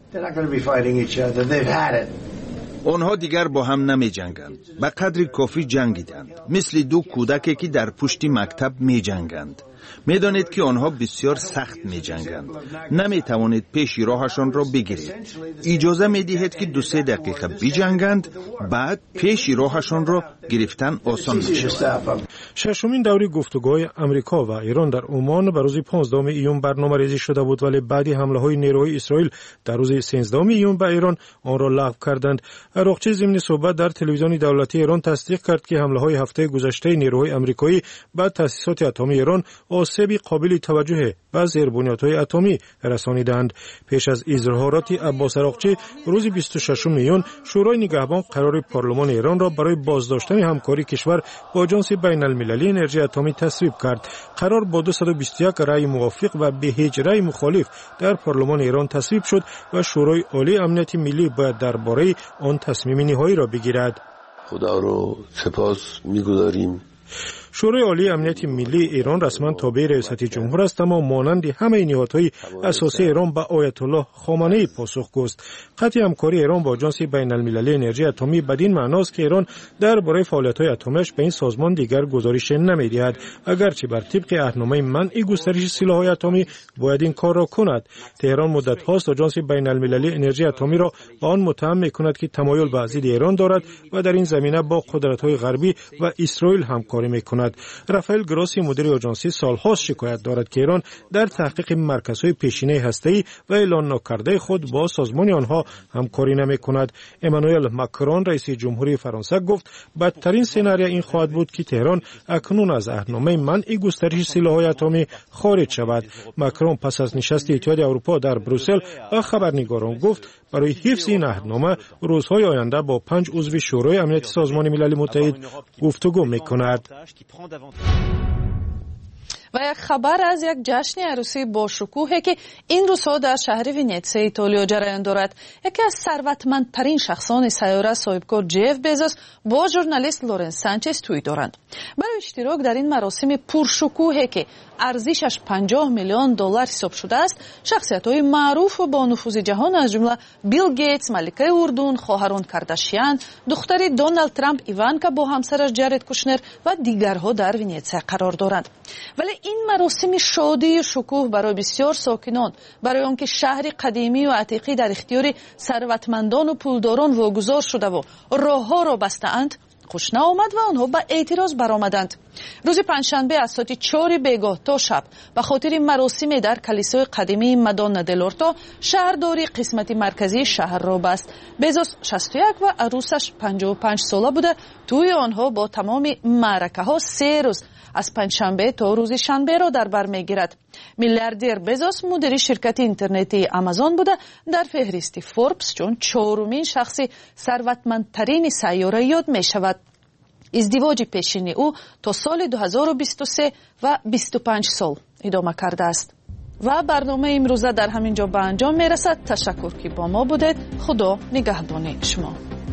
آنها دیگر با هم نمی جنگند. به قدر کافی جنگیدند. مثل دو کودکی که در پشت مکتب می جنگند. می دانید که آنها بسیار سخت می جنگند. نمی توانید پیش راهشان را بگیرید. اجازه می دهید که دو سه دقیقه بجنگند، بعد پیش راهشان را گرفتن آسان می شود. ششمین دوره گفتگوهای آمریکا و ایران در عمان به روز پانزدهم ایون برنامه‌ریزی شده بود، ولی بعد حمله‌های نیروهای اسرائیل در روز سیزدهم ایون به ایران آن را لغو کردند. عراقچی ضمن صحبت در تلویزیون دولتی ایران تصدیق کرد که حمله‌های هفته گذشته نیروهای آمریکایی به تأسیسات اتمی ایران آسیب قابل توجه به زیربنیادهای اتمی رسانیدند. پیش از اظهارات عباس عراقچی روز بیست و ششم ایون شورای نگهبان قرار پارلمان ایران را برای بازداشتن همکاری کشور با آژانس بین المللی انرژی اتمی تصویب کرد. قرار با دویست و بیست و یک رأی موافق و به هیچ رأی مخالف در پارلمان ایران تصویب شد و شورای عالی امنیت ملی باید درباره آن تصمیم نهایی را بگیرد. خدا رو سپاس می‌گذاریم. شورای عالی امنیت ملی ایران رسما تابع ریاست جمهور است، اما مانند همه نهادهای اساسی ایران به آیت الله خامنه‌ای پاسخگو است. قطع همکاری ایران با آژانس بین المللی انرژی اتمی بدین معناست که ایران درباره فعالیت‌های اتمیش به این سازمان دیگر گزارش نمی‌دهد، اگرچه بر طبق اهنامه منع گسترش سلاح‌های اتمی باید این کار را کند. تهران مدت هاست آژانس بین المللی انرژی اتمی را به آن متهم می‌کند که تمایل به ضد ایران دارد و در این زمینه با قدرت‌های غربی و اسرائیل همکاری می‌کند. رافائل گراسی مدیر آژانسی سال‌هاست شکایت دارد که ایران در تحقیق مرکزهای پیشینه هسته‌ای و اعلان نکرده خود با سازمان آنها همکاری نمی‌کند. امانوئل ماکرون رئیس جمهوری فرانسه گفت بدترین سناریو این خواهد بود که تهران اکنون از اهنامه منع گسترش سلاح‌های اتمی خارج شود. ماکرون پس از نشست اتحادیه اروپا در بروسل با خبرنگاران گفت برای حفظ این عهدنامه روزهای آینده با پنج عضو شورای امنیت سازمان ملل متحد گفتگو می‌کند. و یک خبر از یک جشن عروسی با شکوهی که این روزها در شهر ونیتسیا ایتالیا جریان دارد. یکی از ثروتمندترین شخصان سیاره صاحبکار جف بزوس با ژورنالیست لورنس سانچز تویی دارند. برای اشتراک در این مراسم پرشکوهی که ارزشش پنجاه میلیون دلار حساب شده است، شخصیت‌های معروف و با نفوذ جهان از جمله بیل گیتس، ملکه اردن، خواهران کارداشیان، دختر دونالد ترامپ ایوانکا با همسرش جارد کوشنر و دیگرها در ونیتسیا قرار دارند. ولی این مراسم شادی و شکوه برای بسیار ساکنان، برای آنکه شهر قدیمی و عتیقی در اختیار ثروتمندان و پولداران واگذار شده و راه‌ها را بسته‌اند، خوش نآمد و آنها به اعتراض برآمدند. روز پنجشنبه از ساعت چهار بیگاه تا شب به خاطر مراسم در کلیسای قدیمی مادونا دلورتا شهرداری قسمت مرکزی شهر را بست. بزوس شصت و یک و عروسش پنجاه و پنج ساله بوده. توی آنها با تمام معرکه ها سه روز از پنجشنبه تا روز شنبه را در بر میگیرد. میلیاردر بزوس مدیر شرکت اینترنتی آمازون بوده. در فهرست فوربس چون چهارمین شخص ثروتمندترین سیاره یاد می شود. ازدواج پیشین او تا سال دو هزار و بیست و سه و بیست و پنج سال ادامه کرده است. و برنامه امروزه در همین جا به انجام می رسد. تشکر که با ما بودید. خدا نگهدان شما.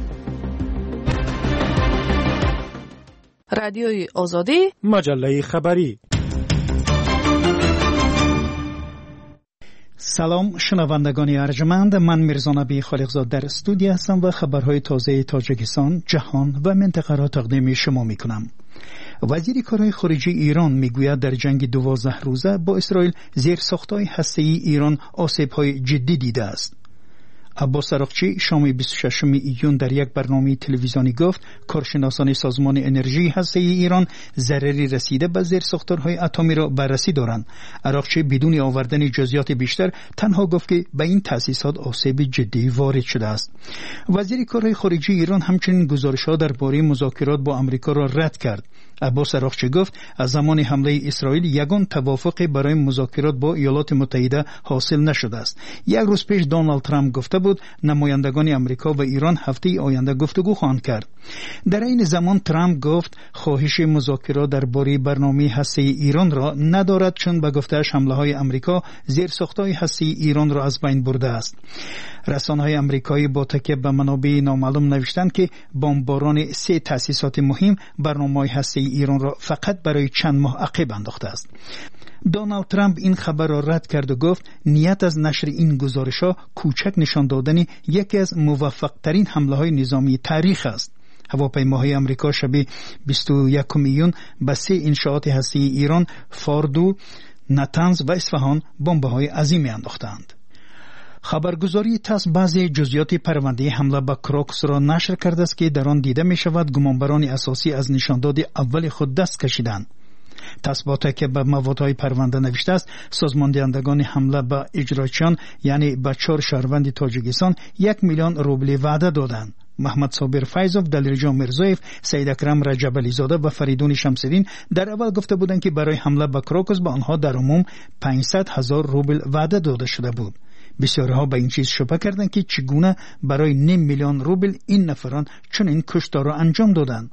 رادیوی آزادی، مجله خبری. سلام شنوندگان ارجمند، من میرزا نبی خالقزاد در استودیو هستم و خبرهای تازه تاجیکستان، جهان و منطقه را تقدیم شما میکنم. وزیر کارهای خارجه ایران میگوید در جنگ دوازده روزه با اسرائیل زیرساخت‌های هسته‌ای ایران آسیب‌های جدی دیده است. عباس عراقچی شام بیست و ششم ایون در یک برنامه تلویزیونی گفت کارشناسان سازمان انرژی هسته‌ای ایران ضرری رسیده به زیرساختارهای اتمی را بررسی دارند. عراقچی بدون آوردن جزئیات بیشتر تنها گفت که به این تأسیسات آسیب جدی وارد شده است. وزیر کارهای خارجه ایران همچنین گزارش‌ها درباره مذاکرات با آمریکا را رد کرد. عباس عراقچی گفت از زمان حمله اسرائیل یگان توافق برای مذاکرات با ایالات متحده حاصل نشده است. یک روز پیش دونالد ترامپ گفته بود نمایندگان آمریکا و ایران هفته آینده گفتگو خواهند کرد. در این زمان ترامپ گفت خواهش مذاکرات درباره برنامه هسته‌ای ایران را ندارد چون به گفته‌اش حمله‌های آمریکا زیرساخت‌های هسته‌ای ایران را از بین برده است. رسانه‌های آمریکایی با تکیه به منابع نامعلوم نوشتند که بمباران سه تأسیسات مهم برنامه‌های هسته‌ای ایران را فقط برای چند ماه عقب انداخته است. دونالد ترامپ این خبر را رد کرد و گفت نیت از نشر این گزارش‌ها کوچک نشان دادن یکی از موفق‌ترین حمله‌های نظامی تاریخ است. هواپیماهای آمریکا شب بیست و یکم ایون به سه انشاءات هسته‌ای ایران، فاردو، نتنز و اصفهان بمب‌های عظیمی انداختند. خبرگزاری تاس بعضی جزئیات پرونده حمله به کروکس را نشر کرده است که در آن دیده می شود گمانبران اساسی از نشانداد اول خود دست کشیدند. تاس با تکیه به موادهای پرونده نوشته است سازمان دهندگان حمله به اجراچیان یعنی به چهار شهروند تاجیکستان یک میلیون روبل وعده دادند. محمد صابر فیضوف، دلرجا مرزویف، سید اکرم رجب علیزاده و فریدون شمس‌الدین در اول گفته بودند که برای حمله به کروکس به آنها در عموم پانصد هزار روبل وعده داده شده بود. بسیارها به این چیز شبهه کردند که چگونه برای نیم میلیون روبل این نفران چنین کشتار را انجام دادند.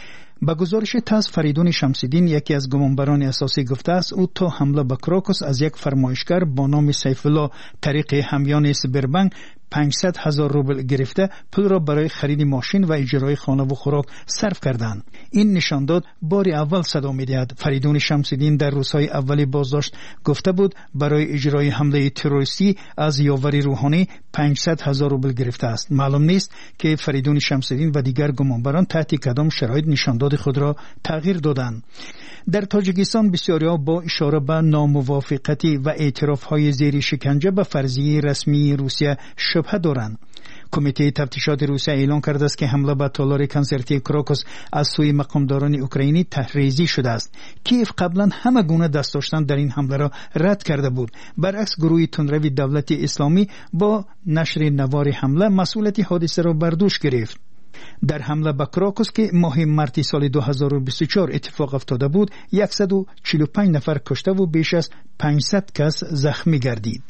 با گزارش تاس فریدون شمس‌الدین یکی از گمانبران اساسی گفته است او تا حمله به کروکس از یک فرمایشگر با نام سیف الله طریق همیان سبربنک پانصد هزار روبل گرفته پول را برای خرید ماشین و اجرای خانه و خوراک صرف کردند. این نشان داد بار اول صدا می‌دهد. فریدون شمس‌الدین در روزهای اولی بازداشت گفته بود برای اجرای حمله تروریستی از یاوری روحانی پانصد هزار روبل گرفته است. معلوم نیست که فریدون شمس‌الدین و دیگر گمانبران تحت کدام شرایط نشانداد خود را تغییر دادند. در تاجیکستان بسیاری‌ها با اشاره به ناموافقتی و اعتراف‌های زیر شکنجه به فرضیه رسمی روسیه شبهه دارند. کمیته تفتیشات روسیه اعلام کرده است که حمله به تالار کنسرتی کروکوس از سوی مقامداران اوکراینی تحریزی شده است. کیف قبلا همه گونه دست داشتن در این حمله را رد کرده بود. برعکس گروه تندروی دولت اسلامی با نشر نوار حمله مسئولیت حادثه را بر دوش گرفت. در حمله به کروکوس که ماه مارس سال دو هزار و بیست و چهار اتفاق افتاده بود صد و چهل و پنج نفر کشته و بیش از پانصد کس زخمی گردید.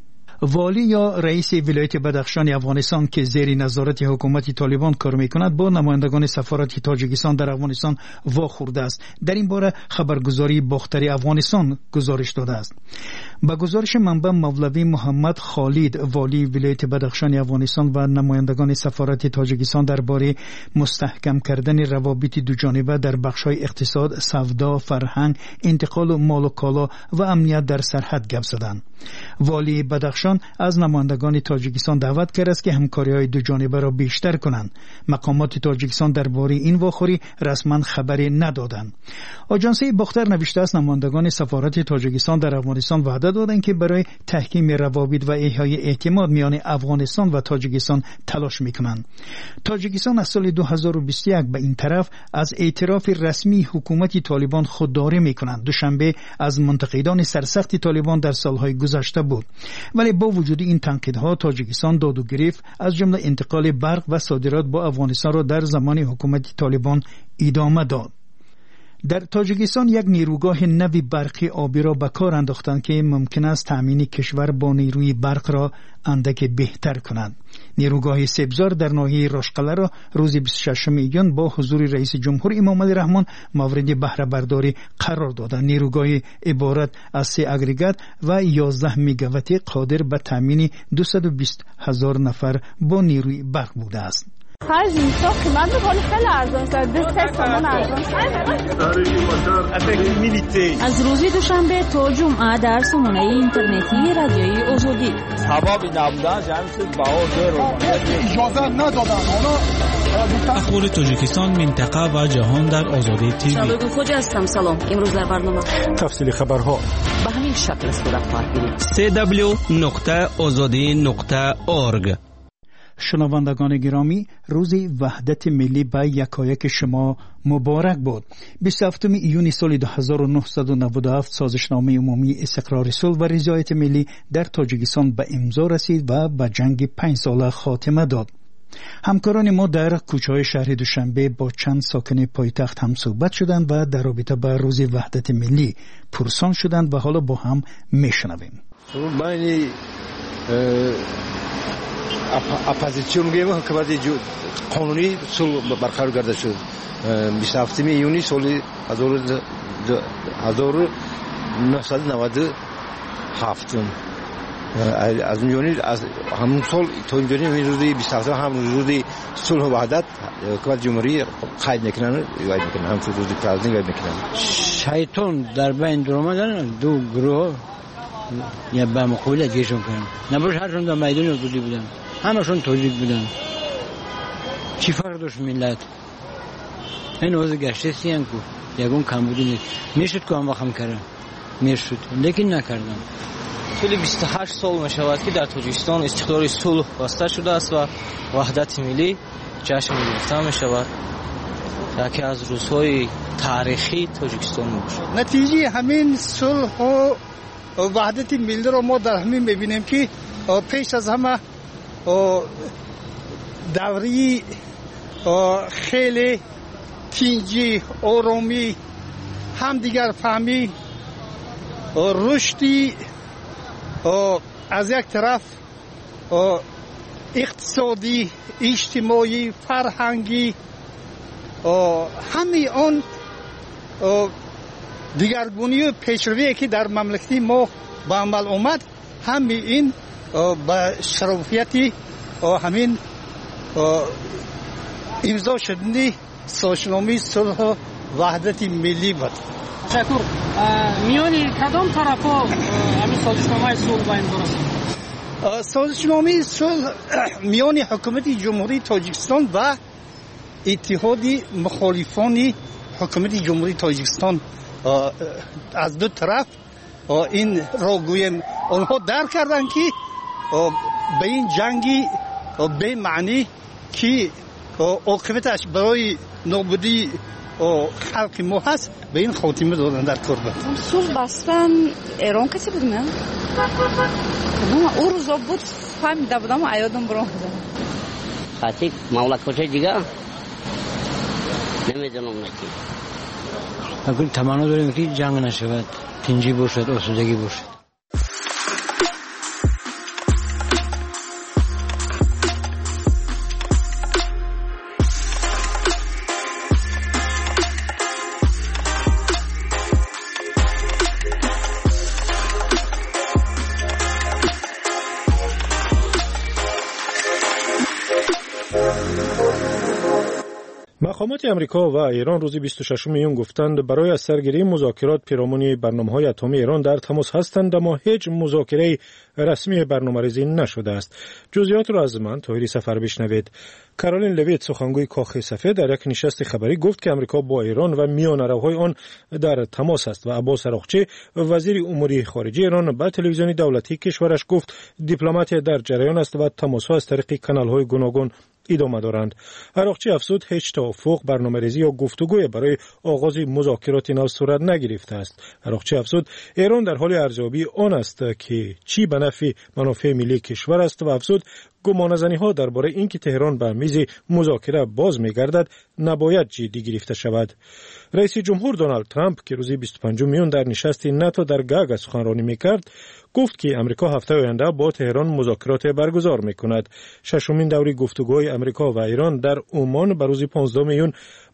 والی یا رئیس ولایت بدخشان افغانستان که زیر نظارت حکومت طالبان کار میکند با نمایندگان سفارت تاجیکستان در افغانستان واخورده است. در این باره خبرگزاری باختری افغانستان گزارش داده است. با گزارش منبع مولوی محمد خالد والی ولایت بدخشان افغانستان و نمایندگان سفارت تاجیکستان درباره مستحکم کردن روابط دو جانبه در بخش‌های اقتصاد، سودا، فرهنگ، انتقال مال و کالا و امنیت در سرحد گپ زدند. والی بدخشان از نمایندگان تاجیکستان دعوت کرد است که همکاری‌های دو جانبه را بیشتر کنند. مقامات تاجیکستان درباره این واخوری رسما خبری ندادند. آژانس باختر نوشته است نمایندگان سفارت تاجیکستان در افغانستان وعده دادند که برای تحکیم روابط و احیای اعتماد میان افغانستان و تاجیکستان تلاش میکنند. تاجیکستان از سال دو هزار و بیست و یک به این طرف از اعتراف رسمی حکومت طالبان خودداری میکنند. دوشنبه از منتقدان سرسخت طالبان در سالهای گذشته بود. ولی با وجود این تنقیدها تاجیکستان داد و گرفت از جمله انتقال برق و صادرات با افغانستان را در زمان حکومت طالبان ادامه داد. در تاجیکستان یک نیروگاه نوی برقی آبی را به کار انداختند که ممکن است تامین کشور با نیروی برق را اندک بهتر کند. نیروگاه سبزار در ناحیه راشقله را روز بیست و ششم ایون با حضور رئیس جمهور امام علی رحمان مورد بهره برداری قرار دادند. نیروگاه عبارت از سه اگریگات و یازده میگاوات قادر به تامین دویست و بیست هزار نفر با نیروی برق بوده است. هر اینجا قیمت بکنی خیلی ارزان است. دو سه تومن ارزان است. از روز دوشنبه تا جمعه در سامانه اینترنتی رادیوی آزادی. سبب نبودن جمعیت باور رو اجازه ندادن. اخبار تاجیکستان، منطقه و جهان در آزادی تیوی. شالوگو خوج هستم. سلام. امروز در برنامه تفصیل خبرها به همین شکل صورت خواهد گرفت. سی دبلیو نقطه آزادی نقطه اورگ. شنوندگان گرامی، روز وحدت ملی به یکایک شما مبارک باد. بیست و هفتم ایون سال دو هزار و نهصد و نود و هفت سازشنامه عمومی استقرار صلح و رضایت ملی در تاجیکستان به امضا رسید و به جنگ پنج ساله خاتمه داد. همکاران ما در کوچه‌های شهر دوشنبه با چند ساکن پایتخت هم صحبت شدند و در رابطه با روز وحدت ملی پرسان شدند و حالا با هم میشنویم. من اپوزیسیون میگم حکومت قانونی صلح برقرار کرده شد. بیست و هفتم یونی سال هزار و نهصد و نود و هفت از میونی از همون سال تا اینجوری این روزی بیست و هفتم هم روزی صلح و وحدت حکومت جمهوری قید میکنن قید میکنن هم روزی پرازنگ قید میکنن. شیطان در بین در آمدن دو گروه یا به مقابل دیگهشون کردن. نباش هرشون در میدان آزادی بودن، همشون تاجیک بودن. چی فرق داشت ملت؟ این وضع گشته سیان کو یکون کم بودی نیست. میشد که هم وقت کردن میشد لیکن نکردن. طول بیست و هشت سال می شود که در تاجیکستان استقرار صلح بسته شده است و وحدت ملی جشن گرفته می شود. یکی از روزهای تاریخی تاجیکستان می باشد. نتیجه همین صلح و وحدت ملی را ما در همین میبینیم که پیش از همه دوری خیلی تینجی آرامی همدیگر فهمی رشدی از یک طرف اقتصادی اجتماعی فرهنگی همه آن دیگرگونی و پیشروی که در مملکتی ما به عمل آمد همه این به شرافیتی همین امضا شدنی سازشنامه صلح و وحدت ملی بود. تشکر. میانی کدام طرفا همین سازشنامه صلح با امضا رسید؟ سازشنامه صلح میانی حکومت جمهوری تاجیکستان و اتحاد مخالفان حکومت جمهوری تاجیکستان از دو طرف این را گویم آنها درک کردن که به این جنگی به معنی که عاقبتش برای نابودی خلق ما هست به این خاتمه دادن در کرد. صلح بستن ایران کسی بود نه؟ او روزا بود فهمیده بودم و ایادم برام بودم. خاطی مملکت دیگه نمیدونم نکی. اگر تمنا داریم که جنگ نشود، تنجی باشد، آسودگی باشد. مقامات امریکا و ایران روز بیست و ششم میون گفتند برای از سرگیری مذاکرات پیرامون برنامه‌های اتمی ایران در تماس هستند، اما هیچ مذاکره رسمی برنامه‌ریزی نشده است. جزئیات را از من طاهری سفر بشنوید. کارولین لویت سخنگوی کاخ سفید در یک نشست خبری گفت که امریکا با ایران و میانه‌روهای آن در تماس است و عباس اراغچی وزیر امور خارجه ایران به تلویزیون دولتی کشورش گفت دیپلمات در جریان است و تماس‌ها از طریق کانال‌های گوناگون ادامه دارند. اراغچی افزود هیچ توافق، برنامه‌ریزی یا گفتگوی برای آغاز مذاکرات نو صورت نگرفته است. اراغچی افزود ایران در حال ارزیابی آن است که چی به نفع منافع ملی کشور است و افزود گمانه‌زنی‌ها درباره اینکه تهران به میز مذاکره باز می‌گردد نباید جدی گرفته شود. رئیس جمهور دونالد ترامپ که روز بیست و پنجم میون در نشست ناتو در گاگ سخنرانی می‌کرد گفت که امریکا هفته آینده با تهران مذاکرات برگزار می‌کند. ششمین دوره گفتگوهای امریکا و ایران در عمان به روز پانزدهم میون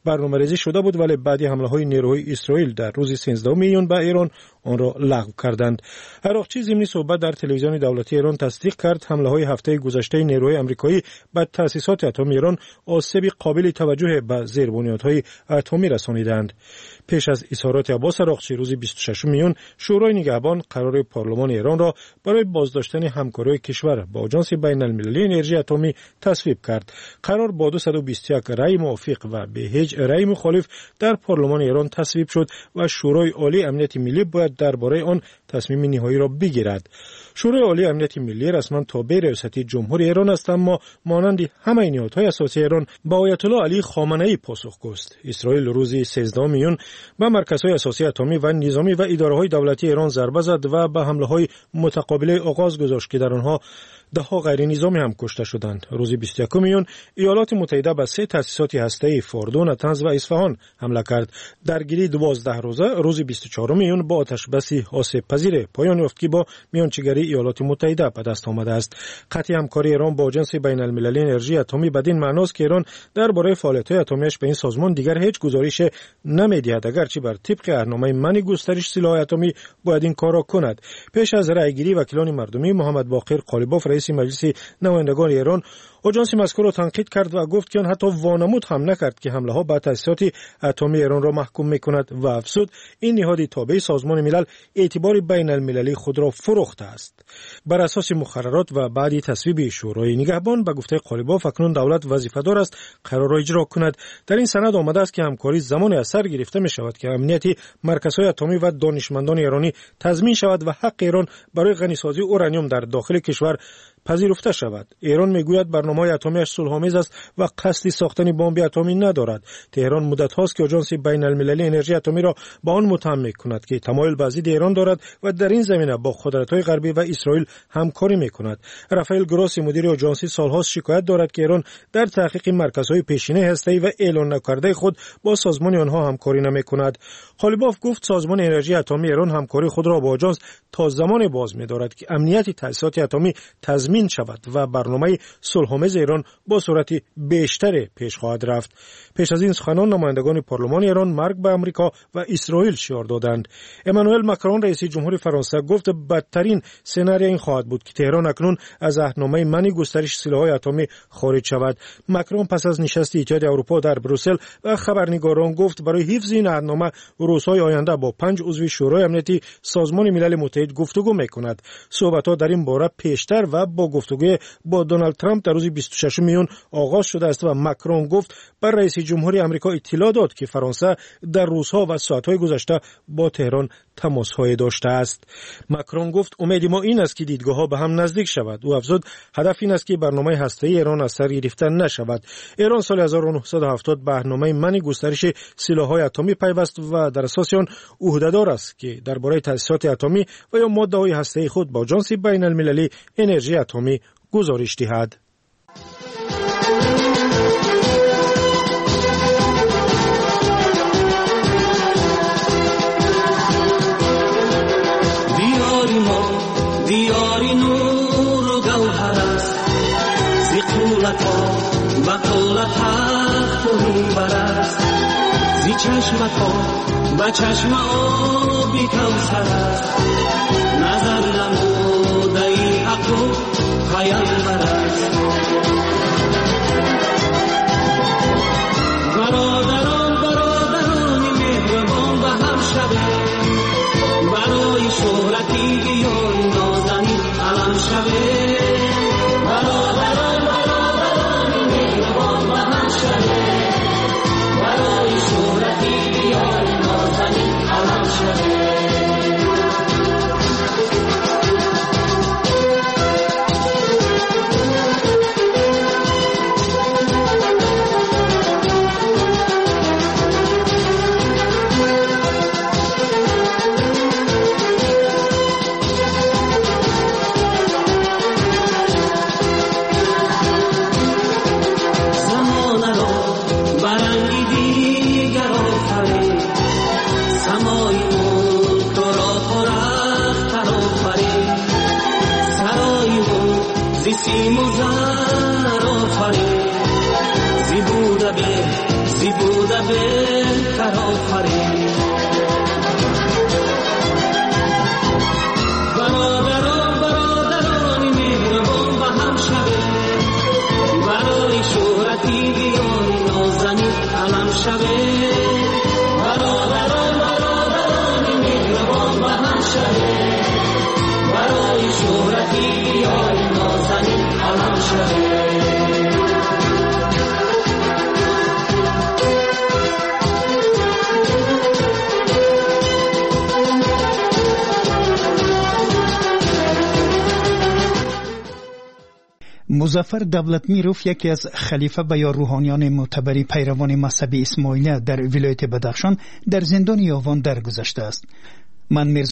برنامه‌ریزی شده بود، ولی بعدی حمله‌های نیروهای اسرائیل در روز سیزدهم میلیون به ایران آن را لغو کردند. عراقچی ضمن صحبت در تلویزیون دولتی ایران تصدیق کرد حمله‌های هفته گذشته نیروهای آمریکایی به تأسیسات اتمی ایران آسیب قابل توجه به زیربنیادهای اتمی رسانیدند. پیش از اظهارات عباس عراقچی روز بیست و ششم میون، شورای نگهبان قرار پارلمان ایران را برای بازداشتن همکاری کشور با آژانس بین‌المللی انرژی اتمی تصویب کرد. قرار با دویست و بیست و یک رأی موافق و به هیچ رأی مخالف در پارلمان ایران تصویب شد و شورای عالی امنیت ملی باید درباره آن تصمیم نهایی را بگیرد. شورای عالی امنیت ملی رسما تابع ریاست جمهوری ایران است، اما مانند همه نهادهای اساسی ایران با آیت الله علی خامنه‌ای پاسخگو است. اسرائیل روز سیزدهم میون به مرکزهای اساسی اتمی و نظامی و اداره‌های دولتی ایران ضربه زد و به حمله‌های متقابل آغاز گذاشت که در آنها دهها غیر نظامی هم کشته شدند. روز بیست و یکم میون ایالات متحده به سه تأسیسات هسته‌ای فوردو، نتنز و اصفهان حمله کرد. درگیری دوازده روزه روز بیست و چهارم میون با آتش‌بسی آسیب پذیر پایان یافت که با میانجیگری ایالات متحده به دست آمده است. قطع همکاری ایران با آژانس بین‌المللی انرژی اتمی بدین معناست که ایران درباره فعالیت‌های اتمیش به این سازمان دیگر هیچ گزارش نمی‌دهد، اگرچه بر طبق راهنمای منع گسترش سلاح اتمی باید این کار را کند. پیش از رأیگیری وکیلان مردمی محمد باقر قالیباف رئیس مجلس نمایندگان ایران آژانس مذکور را تنقید کرد و گفت که آن حتی وانمود هم نکرد که حمله ها به تأسیسات اتمی ایران را محکوم می‌کند و افزود این نهاد تابع سازمان ملل اعتبار بین المللی خود را فروخته است. بر اساس مقررات و بعدی تصویب شورای نگهبان به گفته قالیباف اکنون دولت وظیفه‌دار است قرار را اجرا کند. در این سند آمده است که همکاری زمان از سر گرفته می شود که امنیت مرکزهای اتمی و دانشمندان ایرانی تضمین شود و حق ایران برای غنیسازی اورانیوم در داخل کشور پذیرفته شود. ایران میگوید برنامه‌های اتمیش صلح‌آمیز است و قصد ساختن بمب اتمی ندارد. تهران مدت هاست که آژانس بین‌المللی انرژی اتمی را با آن متهم می‌کند که تمایل به ضد ایران دارد و در این زمینه با قدرت‌های غربی و اسرائیل همکاری می‌کند. رافائل گروسی مدیر آژانس سال‌هاست شکایت دارد که ایران در تحقیق مرکزهای پیشینه هسته‌ای و اعلان نکرده خود با سازمان آنها همکاری نمی‌کند. قالیباف گفت سازمان انرژی اتمی ایران همکاری خود را با آژانس تا زمان باز می‌دارد که امنیت تأسیسات اتمی تضمین شود و برنامه صلح‌آمیز ایران با سرعت بیشتر پیش خواهد رفت. پیش از این سخنان نمایندگان پارلمان ایران مرگ به آمریکا و اسرائیل شعار دادند. امانوئل ماکرون رئیس جمهور فرانسه گفت بدترین سناریو این خواهد بود که تهران اکنون از عهدنامه منع گسترش سلاح‌های اتمی خارج شود. ماکرون پس از نشست اتحادیه اروپا در بروسل و خبرنگاران گفت برای حفظ این عهدنامه روزهای آینده با پنج عضو شورای امنیتی سازمان ملل متحد گفتگو می‌کند. صحبت‌ها در این باره پیشتر و با گفتگوی با دونالد ترامپ در روز بیست و ششم میون آغاز شده است و ماکرون گفت بر رئیس جمهوری آمریکا اطلاع داد که فرانسه در روزها و ساعت‌های گذشته با تهران تماس‌های داشته است. ماکرون گفت امید ما این است که دیدگاه‌ها به هم نزدیک شود. او افزود هدف این است که برنامه هسته‌ای ایران از سر گرفته نشود. ایران سال هزار و نهصد و هفتاد به برنامه منع گسترش سلاح‌های اتمی پیوست و در اساس آن عهده‌دار است که درباره تأسیسات اتمی و یا ماده‌های هسته‌ای خود با آژانس بین‌المللی انرژی اتمی گزارش دهد. دیاری ما دیاری نور و گوهر است زی قولتا و قولت حق و منبر است زی چشمتا و چشم آبی کوثر است نظر نموده ای حق و پیامبر است برادران برادران مهربان به هم شوید برای شهرتی بیان نازنین علم شوید برادران برادران مهربان به هم شوید برای شهرتی بیان نازنین علم شوید مظفر دولتمیروف یکی از خلیفه و یا روحانیان معتبر پیروان مذهب اسماعیلیه در ولایت بدخشان در زندان یاوان درگذشته است. من